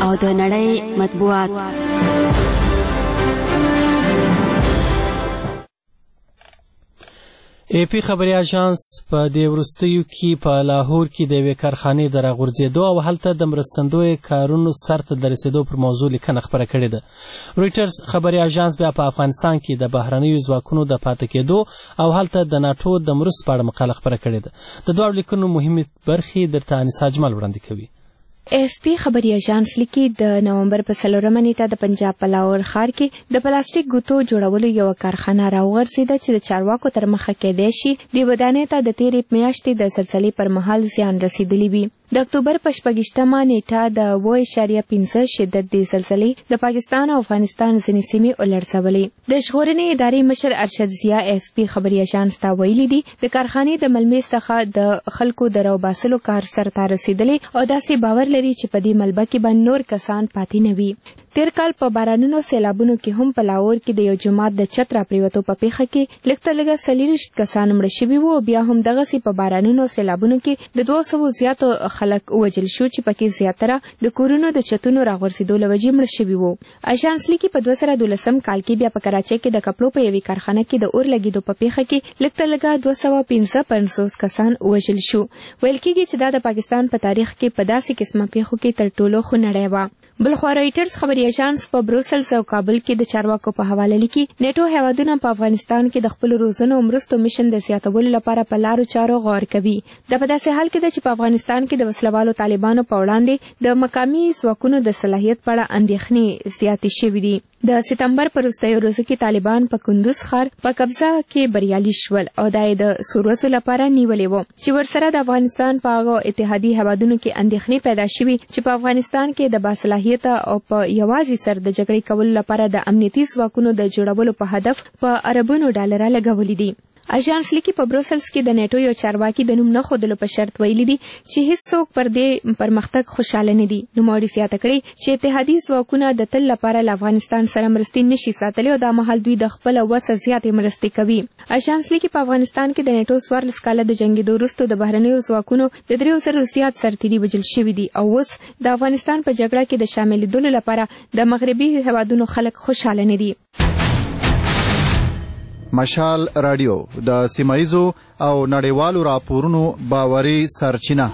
او د نړۍ مطبوعات. ای پی خبري اژانس په دې وروستیو کې په لاهور کې د یوې کارخانې د راغورځېدو او هلته د مرستندویه کارونو سرته د رسېدو پر موضوع لیکنه خپره کړې ده. رویټرز خبري اژانس بیا په افغانستان کې د بهرنیو ځواکونو د پاتې کېدو او هلته د ناټو د مرستو په اړه مقاله خپره کړې ده. د دواړو لیکنو مهمې برخې درته انیسا اجمل وړاندې کوي. اف پی خبري اژانس لیکي د نومبر په 4 نیټه د پنجاب په لاهور ښار کې د پلاستیک ګوتو جوړولو یو کارخانه راوغورځېده چې د چارواکو تر مخه کېدای شي د ودانۍ ته د تیرې میاشتې د زلزلې پر مهال زیان رسیدلی وي. د اکتوبر په 28مه نیټه د 7.5 شدت د زلزلې د پاکستان او افغانستان ځینې سیمې ولړزولې. د ژغورنې ادارې مشر ارشد ضیا اف پی خبري اژانس ته ویلي دي د کارخانې د ملمې څخه د خلکو د راوباسلو کار سرته رسیدلی او داسې باور لري چې په دې ملبه کې به نور کسان پاتې نه وي. تیر کال په بارانونو سیلابونو کې هم په لاهور کې د یو جومات د چت راپریوتو په پیښه کې لږ تر لږه 40 کسان مړه شوي وو. بیا هم دغسې په بارانونو سیلابونو کې د 200 زیاتو خلک وژل شو چې پکې زیاتره د کورونو د چتونو راغورځېدو له وجې مړه شوي وو. اژانس لیکي په 2012 کال کې بیا په کراچۍ کې د کپړو په یوې کارخانه کې د اور لګېدو په پیښه کې لږ تر لږه 255 کسان وژل شو. ویل کېږي چې دا د پاکستان په تاریخ کې په داسې قسمه پیښو کې تر ټولو خونړۍ وه. بلخوا رویټرز خبري اژانس په بروسلز او کابل کې د چارواکو په حواله لیکي نیټو هیوادونه په افغانستان کې د خپل روزنو او مرستو میشن د زیاتولو لپاره په لارو چارو غور کوي. دا په داسې حال کې ده چې په افغانستان کې د وسلوالو طالبانو په وړاندې د مقامي ځواکونو د صلاحیت په اړه اندېښنې زیاتې شوې دي. د سپتمبر پر وروستیو ورځو کې طالبان په کندوز ښار په قبضه کې بریالي شول او دا یې د څو ورځو لپاره نیولې وه چې ورسره د افغانستان په هغو اتحادي هیوادونو کې اندېښنې پیدا شوي چې په افغانستان کې د باصلاحیته او په یوازې سر د جګړې کولو لپاره د امنیتي ځواکونو د جوړولو په هدف په اربونو ډالره لګولي دي. اژانس لیکي په بروسلز کې د نیټو یو چارواکي د نوم نه ښودلو په شرط ویلي دي چې هیڅوک پر دې پرمختګ خوشحاله نه دي. نوموړي زیاته کړې چې اتحادي ځواکونه د تل لپاره له افغانستان سره مرستې نشي ساتلی او دا مهال دوی د خپله وسه زیاتې مرستې کوي. اژانس لیکي په افغانستان کې د نیټو 14 کاله د جنګېدو وروسته د بهرنیو ځواکونو د 300 زیات سرتیري وژل شوي دي او اوس د افغانستان په جګړه کې د شاملېدلو لپاره د مغربي هیوادونو خلک خوشحاله نه دي. مشال رادیو د سیمایزو او نړیوالو راپورونو باوري سرچینه.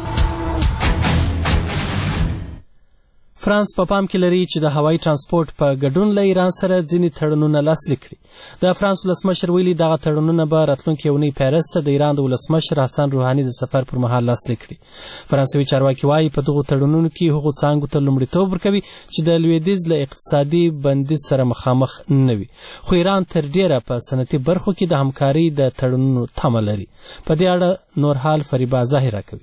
فرانس په پام کې لري چې د هوایي ترانسپورت په ګډون له ایران سره ځینې تړونونه لاسلیک کړي. د فرانس ولسمشر ویلي دغه تړونونه به راتلونکې اونۍ پیرس ته د ایران د ولسمشر حسن روحاني د سفر پر مهال لاسلیک کړي. فرانسوي چارواکي وایي په دغو تړونونو کې هغو څانګو ته لومړیتوب ورکوي چې د لویدیځ له اقتصادي بندیز سره مخامخ نه وي، خو ایران تر ډیره په صنعتي برخو کې د همکارۍ د تړونونو تمه لري. په دې اړه نور حال فریبا ظاهره کوي.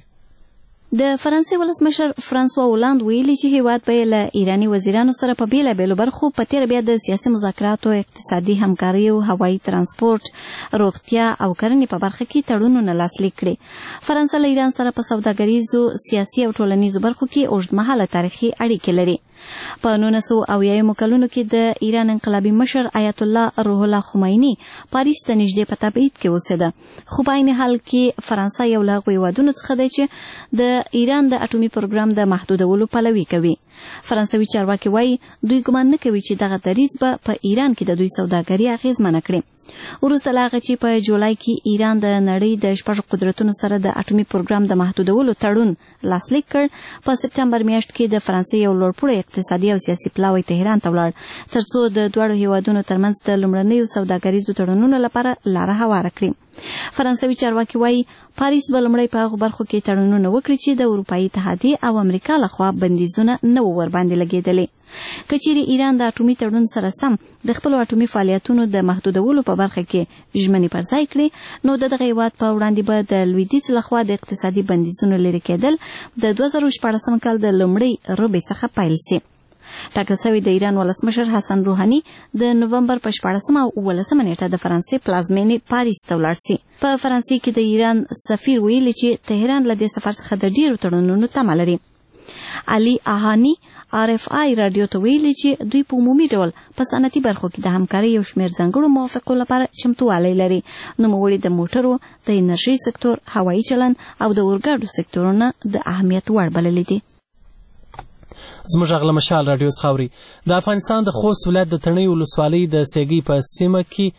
د فرانسې ولسمشر فرانسوا هولاند ویلي چې هیواد به له ایراني وزیرانو سره په بیلابیلو برخو په تېره بیا د سیاسي مذاکراتو، اقتصادي همکاریو، هوایي ترانسپورت، روغتیا او کرنې په برخه کې تړونونه لاسلیک کړي. فرانسه له ایران سره په سوداګریزو، سیاسي او ټولنیزو برخو کې اوږدمهاله تاریخي اړیکې لري. په 1980 کلونو کې د ایران انقلابي مشر آیت الله روح الله خمیني پاریس ته نږدې په تبعید کې اوسېده، خو په عین حال کې فرانسه یو له هغو هیوادونو څخه دی چې د ایران د اټومي پروګرام د محدودولو پلوي کوي. فرانسوي چارواکي وایي دوی ګمان نه کوي چې دغه دریځ به په ایران کې د دوی سوداګري اغېزمنه کړي. وروسته له هغه چې په جولای کې ایران د نړۍ د 6 قدرتونو سره د اټومي پروګرام د محدودولو تړون لاسلیک کړ، په سپتمبر میاشت کې د فرانسې یو لوړپوړی اقتصادي او سیاسي پلاوی تهران ته ولاړ ترڅو د دواړو هیوادونو ترمنځ د لومړنیو سوداګریزو تړونونو لپاره لاره هواره کړي. فرانسوي چارواکي وایي پاریس به لومړی په هغو برخو کې تړونونه وکړي چې د اروپایي اتحادیې او امریکا لخوا بندیزونه نه وو ورباندې لګېدلي. که چیرې ایران د اټومي تړون سره سم د خپلو اټومي فعالیتونو د محدودولو په برخه کې ژمنې پر ځای کړي، نو د دغه هیواد په وړاندې به د لویدیځ لخوا د اقتصادي بندیزونو لرې کېدل د 2014 کال د لومړۍ ربع څخه پیل سي. ټاکل شوی د ایران ولسمشر حسن روحاني د نومبر په 14 او 19 نیټه د فرانسې پلازمینې پاریس ته ولاړ سي. په فرانسې کې د ایران سفیر ویلي چې تهران له دې سفر څخه د ډیرو تړونونو تمه لري. علي اهاني RFI رادیو ته ویلي چې دوی په عمومي ډول په صنعتي برخو کې د همکارۍ یو شمېر ځانګړو موافقو لپاره چمتووالی لري، نوموړي د موټرو، د انرژۍ سکتور، هوایي چلند او د اورګاډو سکتورونه د اهمیت وړ بللي دي. زموږ غږ له مشال راډیو څخه اوري. د افغانستان د خوست ولایت د تڼۍ ولسوالۍ د سیګۍ په سیمه کې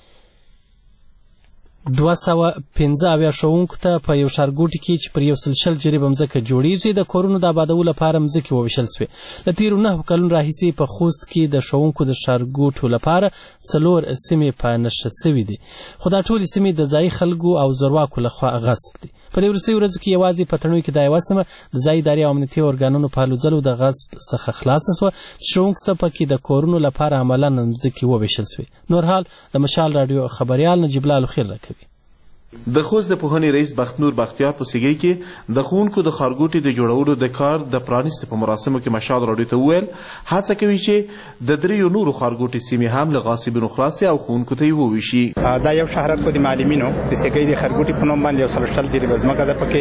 215 ښوونکو ته په یو ښارګوټي کې چې پر 120 جریبه مځکه جوړیږي د کورونو د آبادولو لپاره مځکې وویشل سوې. له تېرو 9 کلونو راهیسې په خوست کې د ښوونکو د ښارګوټو لپاره 4 سیمې په نښه سوي دي، خو دا ټولې سیمې د ځایي خلکو او زورواکو لخوا غصب دي. په دې وروستیو ورځو کې یوازې په تڼیو کې دا یوه سیمه د ځایي ادارې او امنیتي ارګانونو په هلو ځلو د غصب څخه خلاصه سوه چې ښوونکو ته پکې د کورونو لپاره عملاً مځکې وویشل سوې. نور حال د مشال راډیو خبریال نجیب الله خیر راکوي. د خوست د پوهنې رئیس بختنور بختیار په سیګۍ کې د ښوونکو د ښارګوټي د جوړولو د کار د پرانیستې په مراسمو کې مشال راډیو ته وویل هڅه کوي چې د 3 نورو ښارګوټي سیمې هم له غاصبینو خلاصې او ښوونکو ته یې وویشي. دا یو شهرت خو د معلمینو د سیګۍ د ښارګوټي په نوم باندې 120 جریبه ځمکه ده، پکې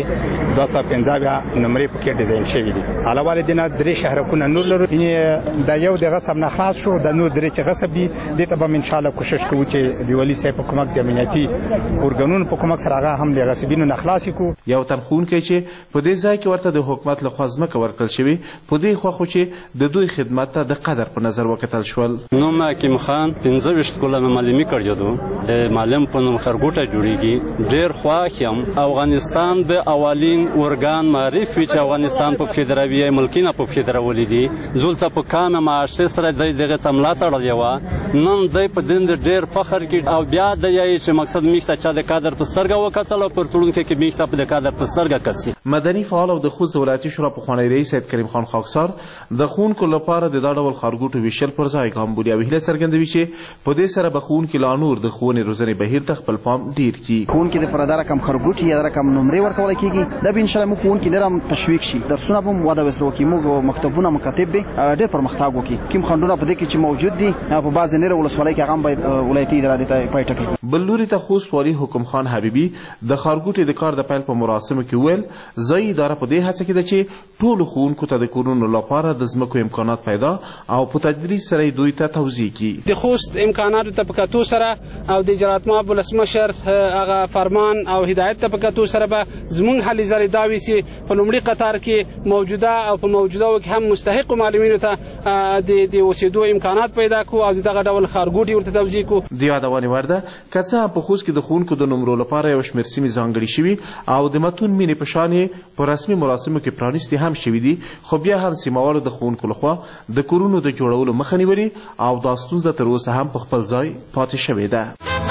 215 نمرې پکې ډیزاین شوي دي. علاوه دې نه 3 شهرکونه نور لرو. دا یو د غصب نه خلاص شو، د نور 3 چې غصب دي دې ته به ان شاء الله کوشش کوو چې د والي صاحب په کومک د امنیتي ارګانونو په کومک سره هغه هم د غصبینو نه خلاص کړو. یو تن ښوونکی چې په دې ځای کې ورته د حکومت لخوا ځمکه ورکړل شوې، په دې خوښو چې د دوی خدمت ته د قدر په نظر وکتل شول. نوم حکیم خان 25 کاله معلمي کړی دی. معلم په نوم ښارګوټی جوړیږي. ډېر خوښ یم. افغانستان د اولین ارګان معرف وي چې افغانستان په پښې دروي، ملکینه په پښې درولې دي. دلته په کامه معاشرې سره دی دغه ته ملاتړ دی. نن دی په دین ډېر فخر کې او بیا د یې چې مقصد میخته چا د قدر په سترګه وکتل او پر ټولونکو کې میخته په د قدر په سترګه کسي. مدني فعال او د خوست د ولایتي شورا پخوانی رئیس سید کریم خان خاکسار د ښوونکو لپاره د دا ډول ښارګوټو ویشل پر ځای ګام بولي او هیله څرګندوي چې په دې سره به ښوونکي لا نور د ښوونې روزنې بهیر ته خپل پام ډیر کړي. ښوونکي د پر دا رقم ښارګوټي یا رقم نمرې ورکول کېږي، دا به ان شاء الله موږ ښوونکي ډېر تشویق شي، درسونه به وده وسره وکړي، موږ مکتبونه مکاتب به ډېر پرمختګ وکړي. کوم خنډونه په دې کې چې موجود دي په بعضې نورو ولسوالۍ کې هغه هم باید ولایتي ادارې ته پای ټکی. بل لوري ته خوست والي حکم خان حبیبي د ښارګوټي د کار د پیل په مراسمو کې ویل ځایي اداره په دې هڅه کې ده چې ټولو ښوونکو ته د کورونو لپاره د ځمکو امکانات پیدا او په تدریج سره یې دوی ته توضیح کړي. د خوست امکاناتو ته په کتو سره او د اجراتماب ولسمشر هغه فرمان او هدایت ته په کتو سره به زموږ هلې ځلې دا وي چې په لومړي قطار کې موجوده او په موجوده کې هم مستحقو معلمینو ته د اوسېدو امکانات پیدا کړو او دغه ډول ښارګوټي ورته توضیح کړو. د یادونې وړ ده که څه هم په خوست کې د ښوونکو د نمرو لپاره یو شمېر سیمې ځانګړې شوي او د متون مینې په شان یې په رسمي مراسمو کې پرانیستې هم شوي دي، خو بیا هم سیمهوالو د ښوونکو لخوا د کورونو د جوړولو مخه نیولې او دا ستونزه تر اوسه هم په خپل ځای پاتې شوې ده.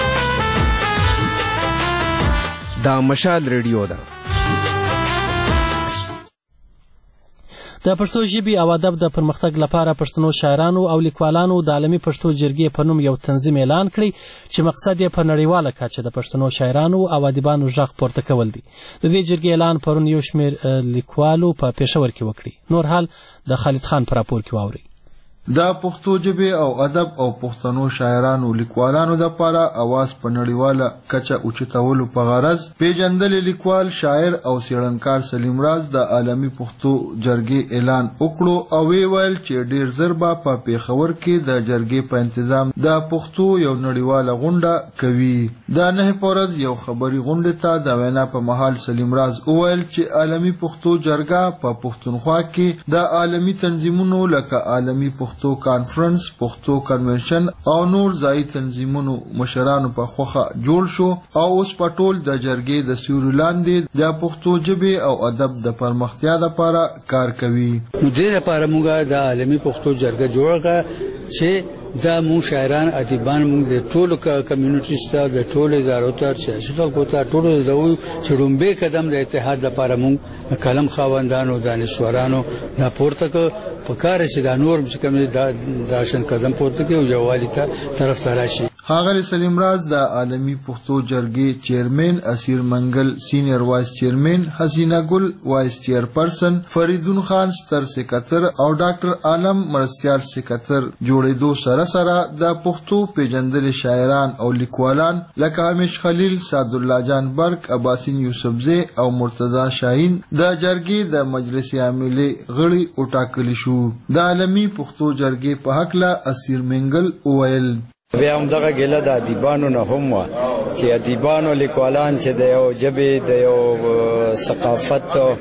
دا مشال ریډیو ده. د پښتو ژبې او ادب د پرمختګ لپاره پښتنو شاعرانو او لیکوالانو د عالمي پښتو جرګې په نوم یو تنظیم اعلان کړی چې مقصد یې په نړیواله کچه د پښتنو شاعرانو او ادیبانو غږ پورته کول دي. د دې جرګې اعلان پرون یو شمېر لیکوالو په پېښور کې وکړي. نور حال د خالد خان په راپور کې واورئ. د پښتو ژبې او ادب او پښتنو شاعرانو لیکوالانو لپاره اواز په نړیواله کچه اوچتولو په غرض پیژندل لیکوال شاعر او څېړنکار سلیم راز د عالمي پښتو جرګې اعلان وکړو او ویل چې ډیر زر به په پېښور کې د جرګې په انتظام د پښتو یو نړیواله غونډه کوي. د 9 پورز یو خبري غونډه ته د وینا په مهال سلیم راز وویل چې عالمي پښتو جرګه په پښتونخوا کې د عالمي تنظیمونو لکه عالمي پښتو کانفرنس، پښتو کنونشن او نور ځایي تنظیمونو مشرانو په خوخه جوړ شو او اوس په ټول د جرګې د سیوري لاندې د پښتو ژبې او ادب د پرمختیا لپاره کار کوي. دې لپاره موږ د عالمي پښتو جرګه جوړه کړه چې دا مو شاعران ادیبان موږ د ټولو کمیونټي سره د ټولو ادارو ته سیاسي خلکو ته ټولو د چړومبه قدم د اتحاد لپاره موږ کلم خاوندانو دانشورانو دا پورته په کار چې دا نور چې کوم دا شن قدم پورته کوي او یووالي ته طرف ته راشي. ښاغلی سلیم راز د عالمي پښتو جرګې چیرمن، اسیر منګل سینیئر وایس چیرمن، حسینه ګل وایس چیرپرسن، فریدون خان ستر سکتر او ډاکټر عالم مرستیال سکتر جوړېدو سره سره د پښتو پیژندل شاعران او لیکوالان لکه همیش خلیل، سعدالله جان برق، عباسین یوسفزی او مرتضی شاهین د جرګې د مجلس عاملې غړي وټاکل شو. د عالمي پښتو جرګې په هکله اسیر منګل وویل بیا هم دغه ګیله د ادیبانو نه هم وه چې ادیبانو لیکوالان چې د یو ژبې د یو ثقافت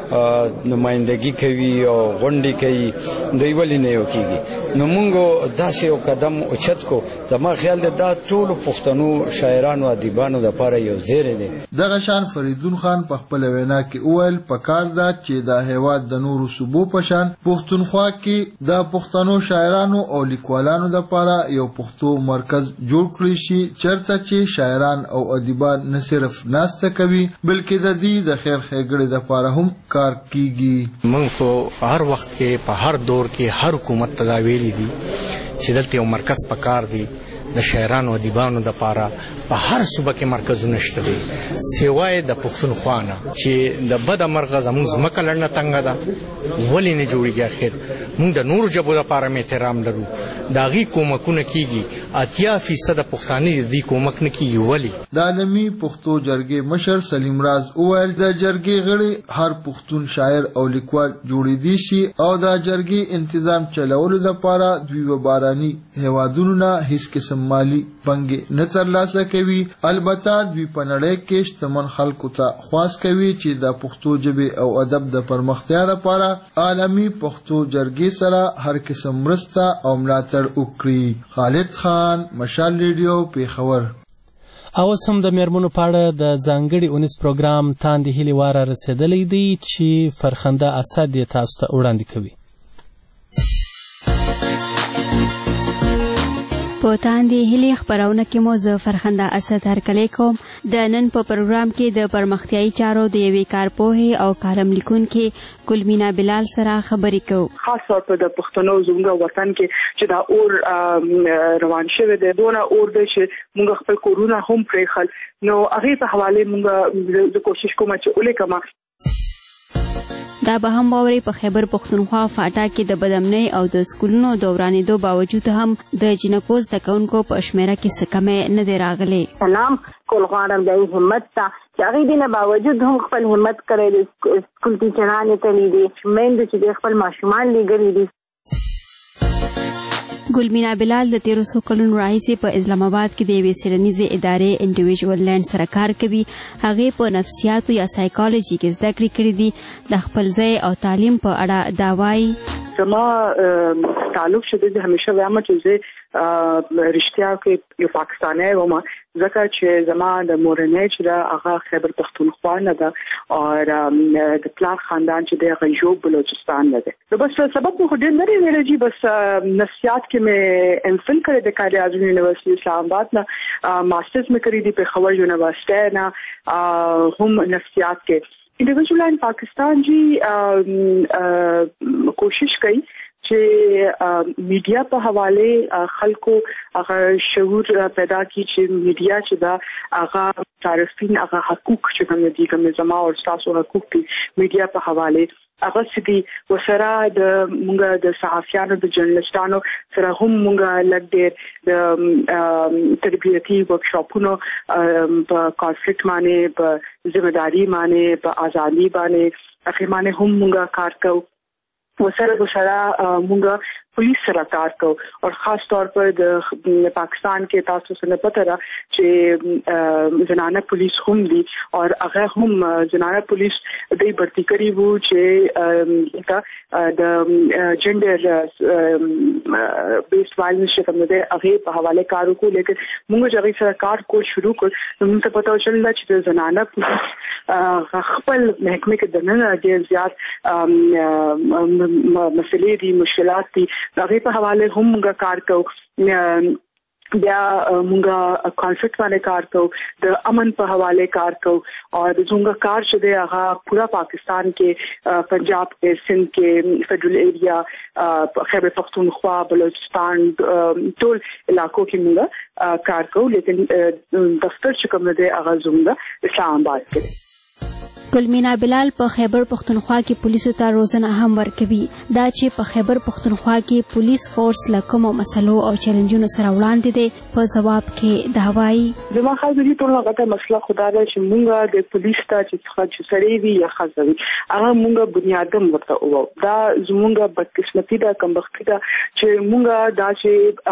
نمائندګي کوي او غونډې کوي دوی ولې نه یو کیږي نو موږ داسې یو قدم اوچت کو زما خیال دی دا ټول پښتنو شاعرانو ادیبانو لپاره یو زیری دی. دغه شان فریدون خان په خپل وینا کې وویل پکار ده چې دا هیواد د نورو صوبو په شان پښتونخوا کې د پښتنو شاعرانو او لیکوالانو لپاره یو پښتو مرکز جوړ کړی شي چېرته چې شاعران او ادیبان نه صرف ناسته کوي بلکې د دې د خیر ښېګړې لپاره هم کار کیږي. موږ په هر وخت کې په هر دور کې هر حکومت ته دا ویلي دي چې دلته یو مرکز پکار دی د شاعرانو او ادیبانو لپاره په هر صوبه کې مرکزونه شته دي سوای د پښتونخوا نه چې د بده مرغه زموږ ځمکه لړنه تنګه ده ولې نه جوړېږي اخر موږ د نورو ژبو لپاره هم احترام لرو د هغې کومکونه کېږي 80% پښتانه د دې کومک نه کېږي ولې. د عالمي پښتو جرګې مشر سلیم راز وویل د جرګې غړي هر پښتون شاعر او لیکوال جوړېدی شي او د جرګې انتظام چلولو لپاره دوی باراني هیوادونو نه هیڅ قسم مالی پنګې نه ترلاسه کوي البته دوی په نړۍ کې شتمن خلکو ته خواست کوي چې د پښتو ژبې او ادب د پرمختیا لپاره عالمي پښتو جرګې سره هر قسم مرسته او ملاتړ وکړي. خالد خان مشال ریډیو پیښور. اوس هم د میرمنو په اړه د ځانګړي اونیز پروګرام تاندې هیلې واره رسېدلی دی چې فرخنده اسد یې تاسو ته وړاندې کوي. په تاندې هیلې خپرونه کې مو زه فرخنده اسد هرکلی کوم. د نن په پروګرام کې د پرمختیایي چارو د یوې کارپوهې او کالم لیکونکې ګلمینا بلال سره خبرې کوو. خاص طور په د پښتنو زموږ وطن کې چې دا اور روان شوی دی دونه اور دی چې موږ خپل کورونه هم پرېښل نو هغې په حواله موږ زه کوشش کوم چې ولیکم. دا به هم واورئ په خیبر پښتونخوا فاټا کې د بدامنۍ او د سکولونو د ورانېدو باوجود هم د جنکو زده کوونکو په شمېره کې څه کمی نه دی راغلی. سلام کول غواړم د همت ته چې هغې دې نه باوجود هم خپل همت کړی دی سکول ټیچرانې تللي دي میندو چې د خپل ماشومان لیږلي دي. ګلمینا بلال د 1300 کلونو راهیسې په اسلام آباد کې د یوې څېړنیزې ادارې انډیویژوال لینډ سره کار کوي. هغې په نفسیاتو یا سایکالوژي کې زده کړې کړې دي. د خپل ځای او تعلیم په اړه دا وایي زما تعلق شده دی همیشه وایم چې زه رښتیا کې یو پاکستانی وم ځکه چې زما د مورنۍ چې ده هغه خیبر پښتونخوا نه ده او د پلار خاندان چې دی هغه ژوب بلوچستان نه دی. نو بس سبب مو خو ډېر نه دی ویلی جي بس نفسیات کې مې ام فل کړی دی قائد اعظم یونیورسټي اسلام آباد نه ماسټرز مې کړی دی پېښور یونیورسټۍ نه هم نفسیات کې. انډیویژوال لینډ پاکستان جی کوشش کوي چې میډیا په حواله خلکو هغه شعور پیدا کی چې میډیا چې دا هغه صارفین هغه حقوق چې کوم دي کوم زما او تاسو حقوق دي میډیا په حواله هغه سدي وسره د مونږ د صحافیانو د جرنالستانو سره هم مونږ لږ ډېر د تربیتي ورکشاپونو په کانفلیکټ باندې په ذمہداري باندې په ازادي باندې اخی باندې هم مونږ کار کوو. وسره مونږ पुलिस सर कार को और ख़ास तौर पर पाकिस्तान के तासु से पता रहा कि जनाना पुलिस हम दी और अगर हम जनाना पुलिस दे भर्ती करी वो चे जेंडर बेस्ड वायलेंस के मदे अगर हवाले कारों को लेकर मुझे जगह सरकार को शुरू कर तो मुझे पता चल रहा कि जनाना पुलिस खपल महकमे के दरमियान ज्यादा मसले दी मुश्किलात थी هغه په حواله هم موږ کار کوو بیا موږ کانفلیکټ باندې کار کوو د امن په حواله کار کوو او د څنګه کار چې دی هغه پورا پاکستان کې پنجاب کې سندھ کې فیډرل ایریا خیبر پختونخوا بلوچستان ټول علاقو کې موږ کار کوو لیکن دفتر چې کوم دی هغه زموږ اسلام آباد کې. ګلمینا بلال په خیبر پختونخوا کې پولیسو ته روزنه هم ورکوي. دا چې په خیبر پختونخوا کې پولیس فورس له کومو مسلو او چیلنجونو سره وړاندې دی په ځواب کې دا وایي زما خیال دی ټول هغه مسله خدا ده چې موږ د پولیس ته چې سړی وي یا ښځه وي هغه موږ بنیادم ورته وو دا زموږ بدقسمتي ده کمبختي ده چې موږ دا چې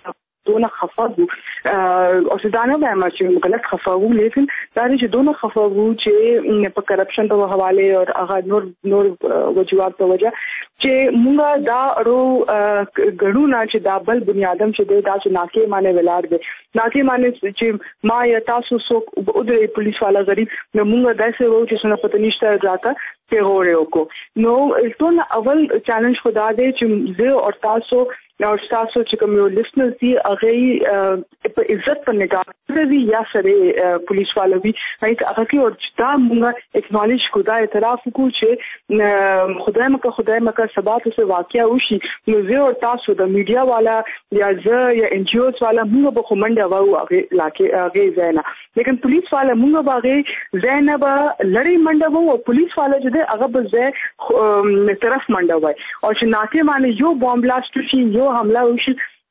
دونه خفه وو او څه نه وایم چې غلط خفه وو لیکن دا چې دونه خفه وو چې په کرپشن په حواله او هغه نور وجوهات په وجه چې موږ دا ورو غړو نه چې دا بل بنیادم چې دا چې ناکې معنی ولار دي ناکې معنی چې ما یا تاسو څوک د پولیس والا غریب نو موږ داسې وو چې څنګه پته نشته راته په غوړې وکړو نو ټول اول چیلنج خدا دې چې زه او تاسو چې کوم یو لیسنر دي هغه په عزت په نگاه کوي یا سره پولیس والا وی هغه کې او دا موږ اکنالج کو دا اعتراف کو چې خدای مکه سبا ته واقعیا وشي نو زه او تاسو د میډیا والا یا زه یا ان جی اوز والا موږ به کومنده وو هغه لاکه زینا لیکن پولیس والا موږ باغې زینا به لړۍ منډه وو او پولیس والا چې هغه به زه طرف منډه وای او چې ناکه معنی یو بم بلاست شي یو حمله وشي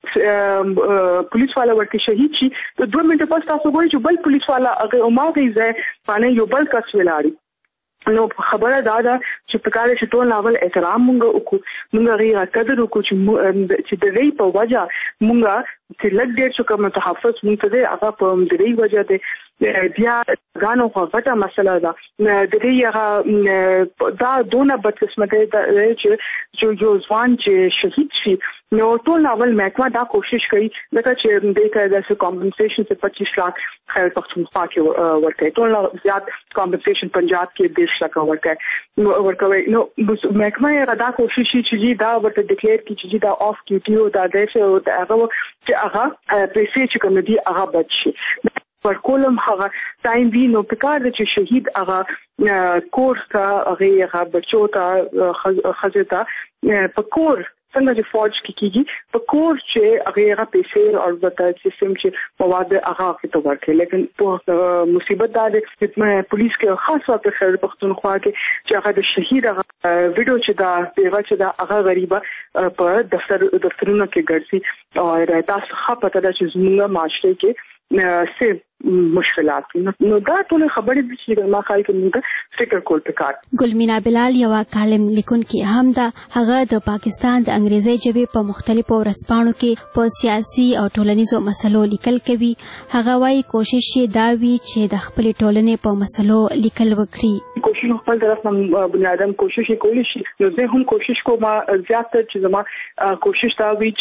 پولیس والا ورته شهید شي ته 2 منټه پس تاسو وایي چې بل پولیس والا هغه ما غي ځای باندې یو بل کس ولاړی نو خبره دا چې په کار چې ټول ناول احترام مونږ غي قدر وکړو چې د دې په وجه مونږ چې لږ ډېر څه کوم تحفظ مونږ ته هغه په دې وجه ده بیا غانو غوټه مسله ده د دې هغه دا دونه بدقسمت ده چې یو ځوان چې شهید شي نو ټول ناول محکمه دا کوشش کوي لکه چې د دې کمپنسیشن څخه 25 لک خیر پختونخوا کې ورکړي ټول زیات کمپنسیشن پنجاب کې 10 لک ورکوي نو محکمه دا کوشش چې دا ورته ډیکلیئر کړي چې دا اف ډیوټي او دا دغه او هغه چې هغه پیسې چې کوم دي هغه بچي پر کولم هغه ټایم وی نو پکار د چې شهید هغه کورس ته هغه بچو ته خزه په کور څنګه چې فوج کیږي په کور چې هغه پیسې او د سیستم چې مواد هغه ته ورکړي لیکن په مصیبت دا ده چې پولیس کې خاصه په خیر پختونخوا کې چې هغه د شهید هغه ویډیو چې دا پیغه چې دا هغه غریبه په دفترونو کې ګرځي او تاسو خپه ته چې زموږ معاشره کې سه مشکلات نو دا ټول خبرې د چې ما خیال کې موږ فکر کول پکار ګلمینا بلال یو کالم لیکونکي هم دا هغه د پاکستان د انګریزي ژبې په مختلفو ورځپاڼو کې په سیاسي او ټولنیزو مسلو لیکل کوي هغه وايي کوشش یې دا وی چې د خپل ټولنې په مسلو لیکل وکړي کوشش خپل طرف نه بنیادم کوشش کولی شي نو زه هم کوشش کوم زیات چې زما کوشش دا وی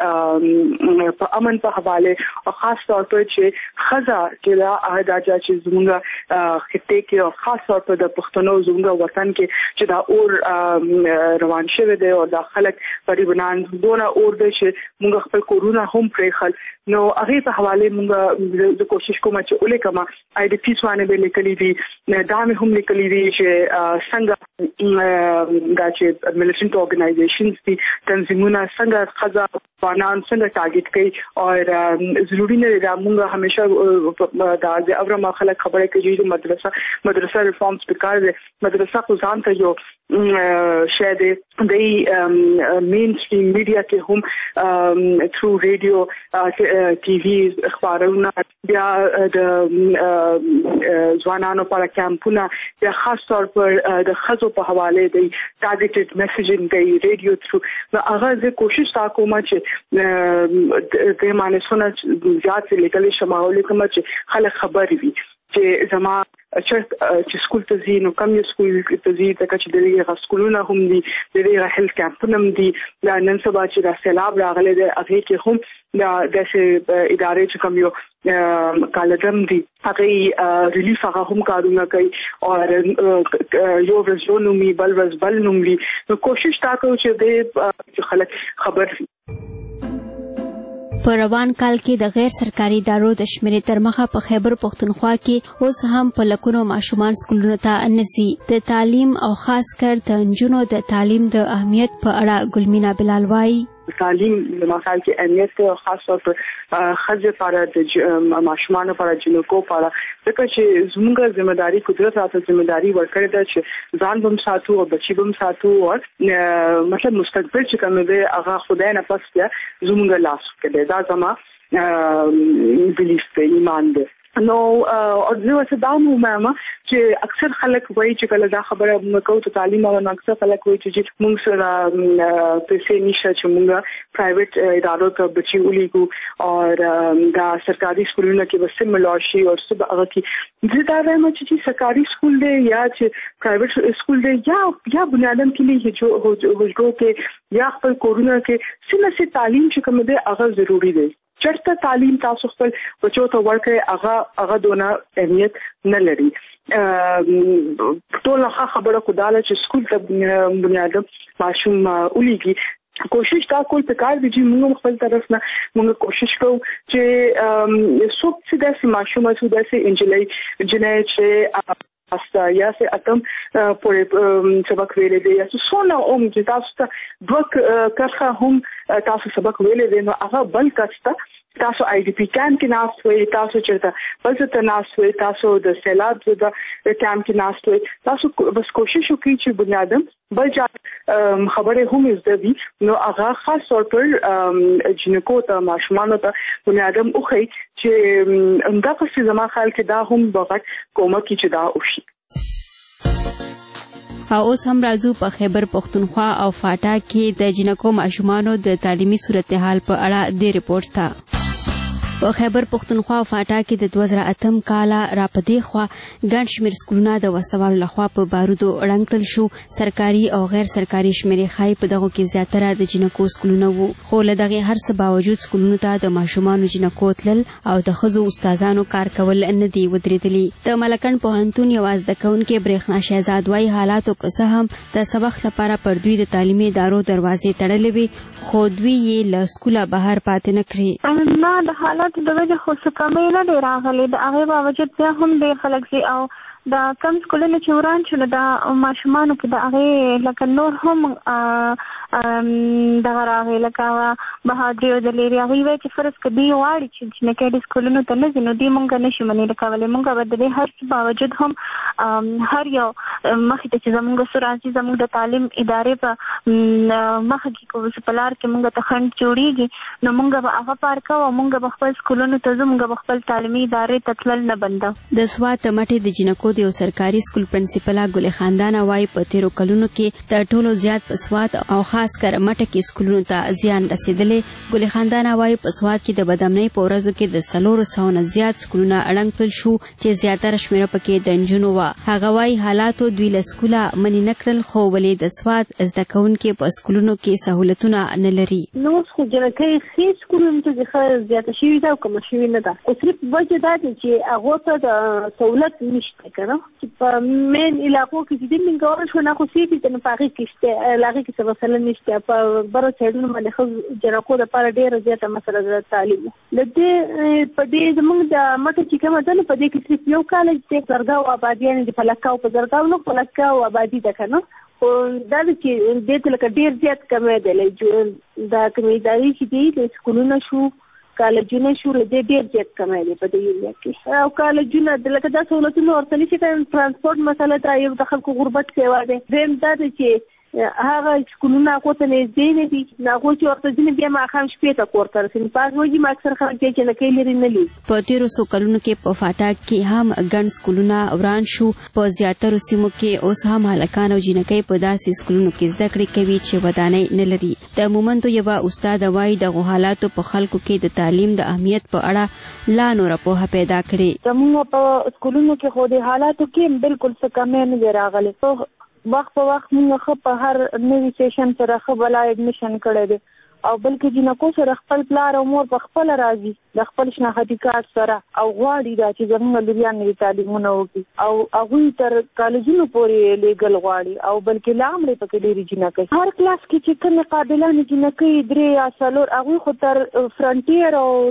چې په امن په حواله او خاص طور په چې خزا چې دا اهداجا چې زموږ خطه کې او خاص طور په د پښتنو زموږ وطن کې چې دا اور روان شوی دی او د خلک پریبنان دونه اور دی چې موږ خپل کورونا هم پرېخل نو هغه په حواله موږ د کوشش کوم چې اولې کما آی ډی پیس باندې به لیکلي دي دا مې هم لیکلي دي چې څنګه دا چې ملیټنټ اورګنایزیشنز دي تنظیمونه څنګه خزا فانان څنګه ټارګټ کوي او ضروري نه دا موږ همیشه دا د اورما خلک خبره کوي چې مدرسه ریفارمز پکار دي مدرسه خو ځان ته یو شاید د مین سټریم میډیا کې هم تھرو ریډیو ټي وي اخبارونه بیا د ځوانانو لپاره کیمپونه بیا خاص طور پر د خزو په حواله دی ټارګټډ میسیجینګ دی ریډیو تھرو نو هغه زه کوشش تا کوم چې د مانسونه زیات لیکل شمول کوم چې خلک خبر وي چې زما چې سکول ته ځي نو کوم سکول ته ځي دا چې دغه سکولونه هم دي دغه هیلث کیمپونه هم دي دا نن سبا چې دا سیلاب راغلی دی هغه کې هم دا د ادارې چې کوم یو کالجم دي هغه ریلیف هغه هم کارونه کوي او یو ورځ نومي بل ورځ بل نومي نو کوشش تا کوو چې د خلک خبر په روان کال کې د غیر سرکاري ادارو د شمیرې تر مخه په خیبر پختونخوا کې اوس هم په لکونو ماشومان سکولونو ته نزي د تعلیم او خاص کر د نجونو د تعلیم د اهمیت په اړه ګلمینا بلال وايي تعلیم د مخال کې اهمیت خاص طور پر خځې لپاره د ماشومان لپاره جنکو لپاره ځکه چې زموږ ځمېداري قدرت راته ځمېداري ورکړې ده چې ځان بم ساتو او بچي بم ساتو او مطلب مستقبل چې کوم دی هغه خدای نه پس زموږ لاس کې دی دا زما بلیف دی ایمان دی نو او زه وسدام وایم چې اکثر خلک وایي چې کله دا خبره موږ کوو ته تعلیم او اکثر خلک وایي چې موږ سره پیسې نشته چې موږ پرایویټ ادارو ته بچي ولیکو او دا سرکاري سکولونو کې بس ملاشي او صبح هغه کې زه دا وایم چې سرکاري سکول دی یا چې پرایویټ سکول دی یا بنیادم کې لیه هجرو کې یا خپل کورونه کې سمه تعلیم چې کوم دی هغه ضروری دی چرته تعلیم تاسو خپل بچو ته ورکړئ هغه دونه اهمیت نه لري ټول خبره خداله چې سکول ته بنیادم ماشوم ولیږي کوشش دا کول پکار دي چې موږ خپل طرف نه موږ کوشش کوو چې څوک چې داسې ماشوم او داسې انجلۍ چې استا یا سه اتم پورې سبق ویلې دي یا څونه چې تاسو ته دوه کرخه هم تاسو سبق ویلې دي نو هغه بل کسته تاسو آی ډی پی کیمپ کې ناست وي تاسو چرته بل څه ناست وي تاسو د سیلاب د کیمپ کې ناست وي تاسو بس کوشش وکړئ چې بنیادم بل ځای خبره هم زده نو هغه خاص طور پر جنکو ته ماشومان ته بنیادم اوخی چې دا په زما خیال کې دا هم بغټ کومک چې دا وشي او اوس هم راځو په خیبر پښتونخوا او فاټا کې د جنکو ماشومانو د تعلیمي صورتحال په اړه د ریپورت ته په خیبر پښتونخوا او فاټا کې د 2008 کال را پدې خوا ګڼ شمېر سکولونه د وسوالو لخوا په بارودو ړنګ کړل شو سرکاري او غیر سرکاري شمېرې ښایي په دغو کې زیاتره د جنکو سکولونه وو خو له دغې هر څه باوجود سکولونو ته د ماشومانو جنکو تلل او د ښځو استادانو کار کول نه دي ودرېدلي د ملکنډ پوهنتون یوه زده کوونکې برېښنا شهزاد وایي حالاتو که څه هم د سبق لپاره پر دوی د تعلیمي ادارو دروازې تړلې وي خو دوی یې له سکوله بهر پاتې نه کړې نه د حالات د وجه خو څه کمې نه دی راغلی د هغې باوجود بیا هم ډېر خلک ځي او د کم سکولونه چې وران شو نو د ماشومانو کې د هغې لکه نور هم دغه راغی لکه بهادري او دلیري هغوی وایي چې فرض که دوی غواړي چې جنکۍ د سکولونو ته نه ځي نو دوی مونږ نه شو منې کولی مونږ به د دې هر څه باوجود هم هر یو مخې ته چې زمونږ څه راځي زمونږ د تعلیم ادارې په مخه کې په لار کې مونږ ته خنډ جوړېږي نو مونږ به هغه پار کوو او مونږ به خپل سکولونو ته ځو مونږ به خپل تعلیمي ادارې ته تلل نه بندو د سوات مټې د جنکو د یو سرکاري سکول پرنسپله ګل خاندانه وایي په تیرو کلونو کې تر ټولو زیات په سوات او خاص کر مټه کې سکولونو ته زیان رسېدلی ګل خاندانه وایي په سوات کې د بدامنۍ په ورځو کې د 400 نه زیات سکولونه ړنګ کړل شو چې زیاتره شمېره پکې د نجونو وه هغه وایي حالاتو دوی له سکوله منې نه کړل خو ولې د سوات زده کوونکې په سکولونو کې سهولتونه نه لري نو خو جنکۍ ښې سکولونو ته ښه زیاته شوې ده او کمه شوې نه ده خو صرف وجه دا ده چې هغو ته د سهولت نشته که نه چې په مین علاقو کې چې دوی کولی شو نه خو سیټي ته نو په هغې کې شته هغې کې څه مسله نشته په بره سایډونو باندې ښه جنکو دپاره ډېره زیاته مسله ده د تعلیم له دې په دې زموږ د مټه چې کومه ده نو په دې کې صرف یو کالج دی زرګاو آبادیانې دي په لکاو په زرګاو نه په لکاو آبادي ده که نه خو دا ده چې دې ته لکه ډېر زیات کمی دی دا کومې ادارې چې دي د سکولونه شو کالجونه شو له دې ډېر زیات کمی دی په دې ایریا کې او کالجونه لکه دا سهولتونه ورته نشي ترانسپورټ مسله ده یو د خلکو غربت سیوا دی دویم دا ده چې هغه سکولونه هغو ته نږدې نه دي هغو چې ورته ځینې بیا ماښام شپې ته کور ته رسوي په هغه وجې اکثر خلک دی چې جنکۍ لرې نه لي په تېرو څو کلونو کې په فاټا کې هم ګڼ سکولونه وران شو په زیاترو سیمو کې اوس هم هلکان او جنکۍ په داسې سکولونو کې زده کړې کوي چې ودانۍ نه لري د مومندو یوه استاده وایي دغو حالاتو په خلکو کې د تعلیم د اهمیت په اړه لا نوره پوهه پیدا کړې زموږ په سکولونو کې خو د حالاتو کې بالکل څه کمی نه دی راغلی وخت په وخت موږ ښه په هر نوي سیشن سره ښه بلا ایډمیشن کړی دی او بلکې جنکو سره خپل پلار او مور په خپله راځي د خپل شناختی کارت سره او غواړي دا چې زموږ لوریان نوي تعلیمونه وکړي او هغوی تر کالجونو پورې لیږل غواړي او بلکې لا هم دی پکې ډېرې جنکۍ هر کلاس کې چې کومې قابلانې جنکۍ 3 یا 4 هغوی خو تر فرنټیر او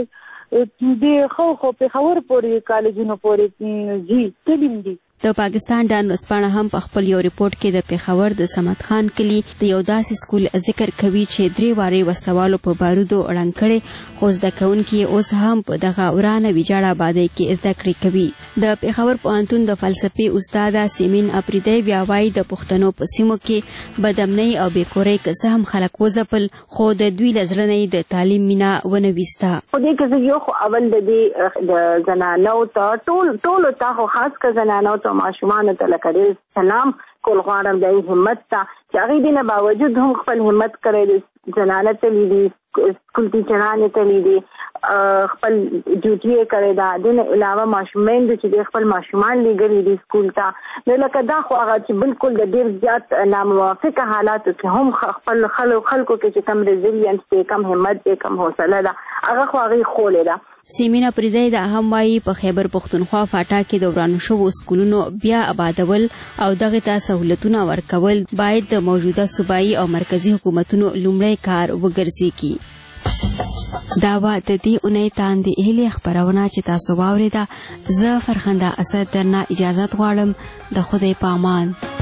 د خو پېښور پورې کالجونو پورې ځي تلیم دي د پاکستان ډان ورځپاڼه هم په خپل یو ریپورت کې د پېښور د صمد خان کلي د یو داسې سکول ذکر کوي چې 3 وارې وسوالو په بارودو ړنګ کړی خو زده کوونکي اوس هم په دغه ورانه ویجاړه آبادۍ کې زده کړې کوي د پېښور پوهنتون د فلسفې استاد سیمین اپریدی بیا وایي د پښتنو په سیمو کې بدامنۍ او بېکورۍ که څه هم خلک وځپل خو د دوی له زړه نه د تعلیم مینه ونه ویسته. خو دې کې زه یو خو اول د دې د زنانو ته ټولو ته خو خاص که زنانو ته ماشومانو ته لکه ډېر سلام کول غواړم د همت ته چې هغې دې نه باوجود هم خپل همت کړی دی. زنانه تللی دي سکول ټیچرانې تللی دي خپل ډیوټي یې کړې ده. د نه علاوه ماشومان دي چې خپل ماشومان لیږلي دي سکول ته. نو لکه دا خو هغه چې بالکل د ډېر زیات ناموافقه حالاتو کې هم خپل خلکو کې چې کم ریزیلینس دی کم همت دی کم حوصله ده هغه خو هغې ښولې ده. سیمین اپریدی دا هم وایي په خیبر پښتونخوا فاټا کې د ورانو شوو سکولونو بیا آبادول او دغه ته سهولتونه ورکول باید د موجوده صوبایي او مرکزی حکومتونو لومړی کار وګرځي. دا و د دې اونۍ تاندې هیلې خپرونه چې تاسو واورېده. زه فرخنده اسد درنه اجازت غواړم. د خدای په امان.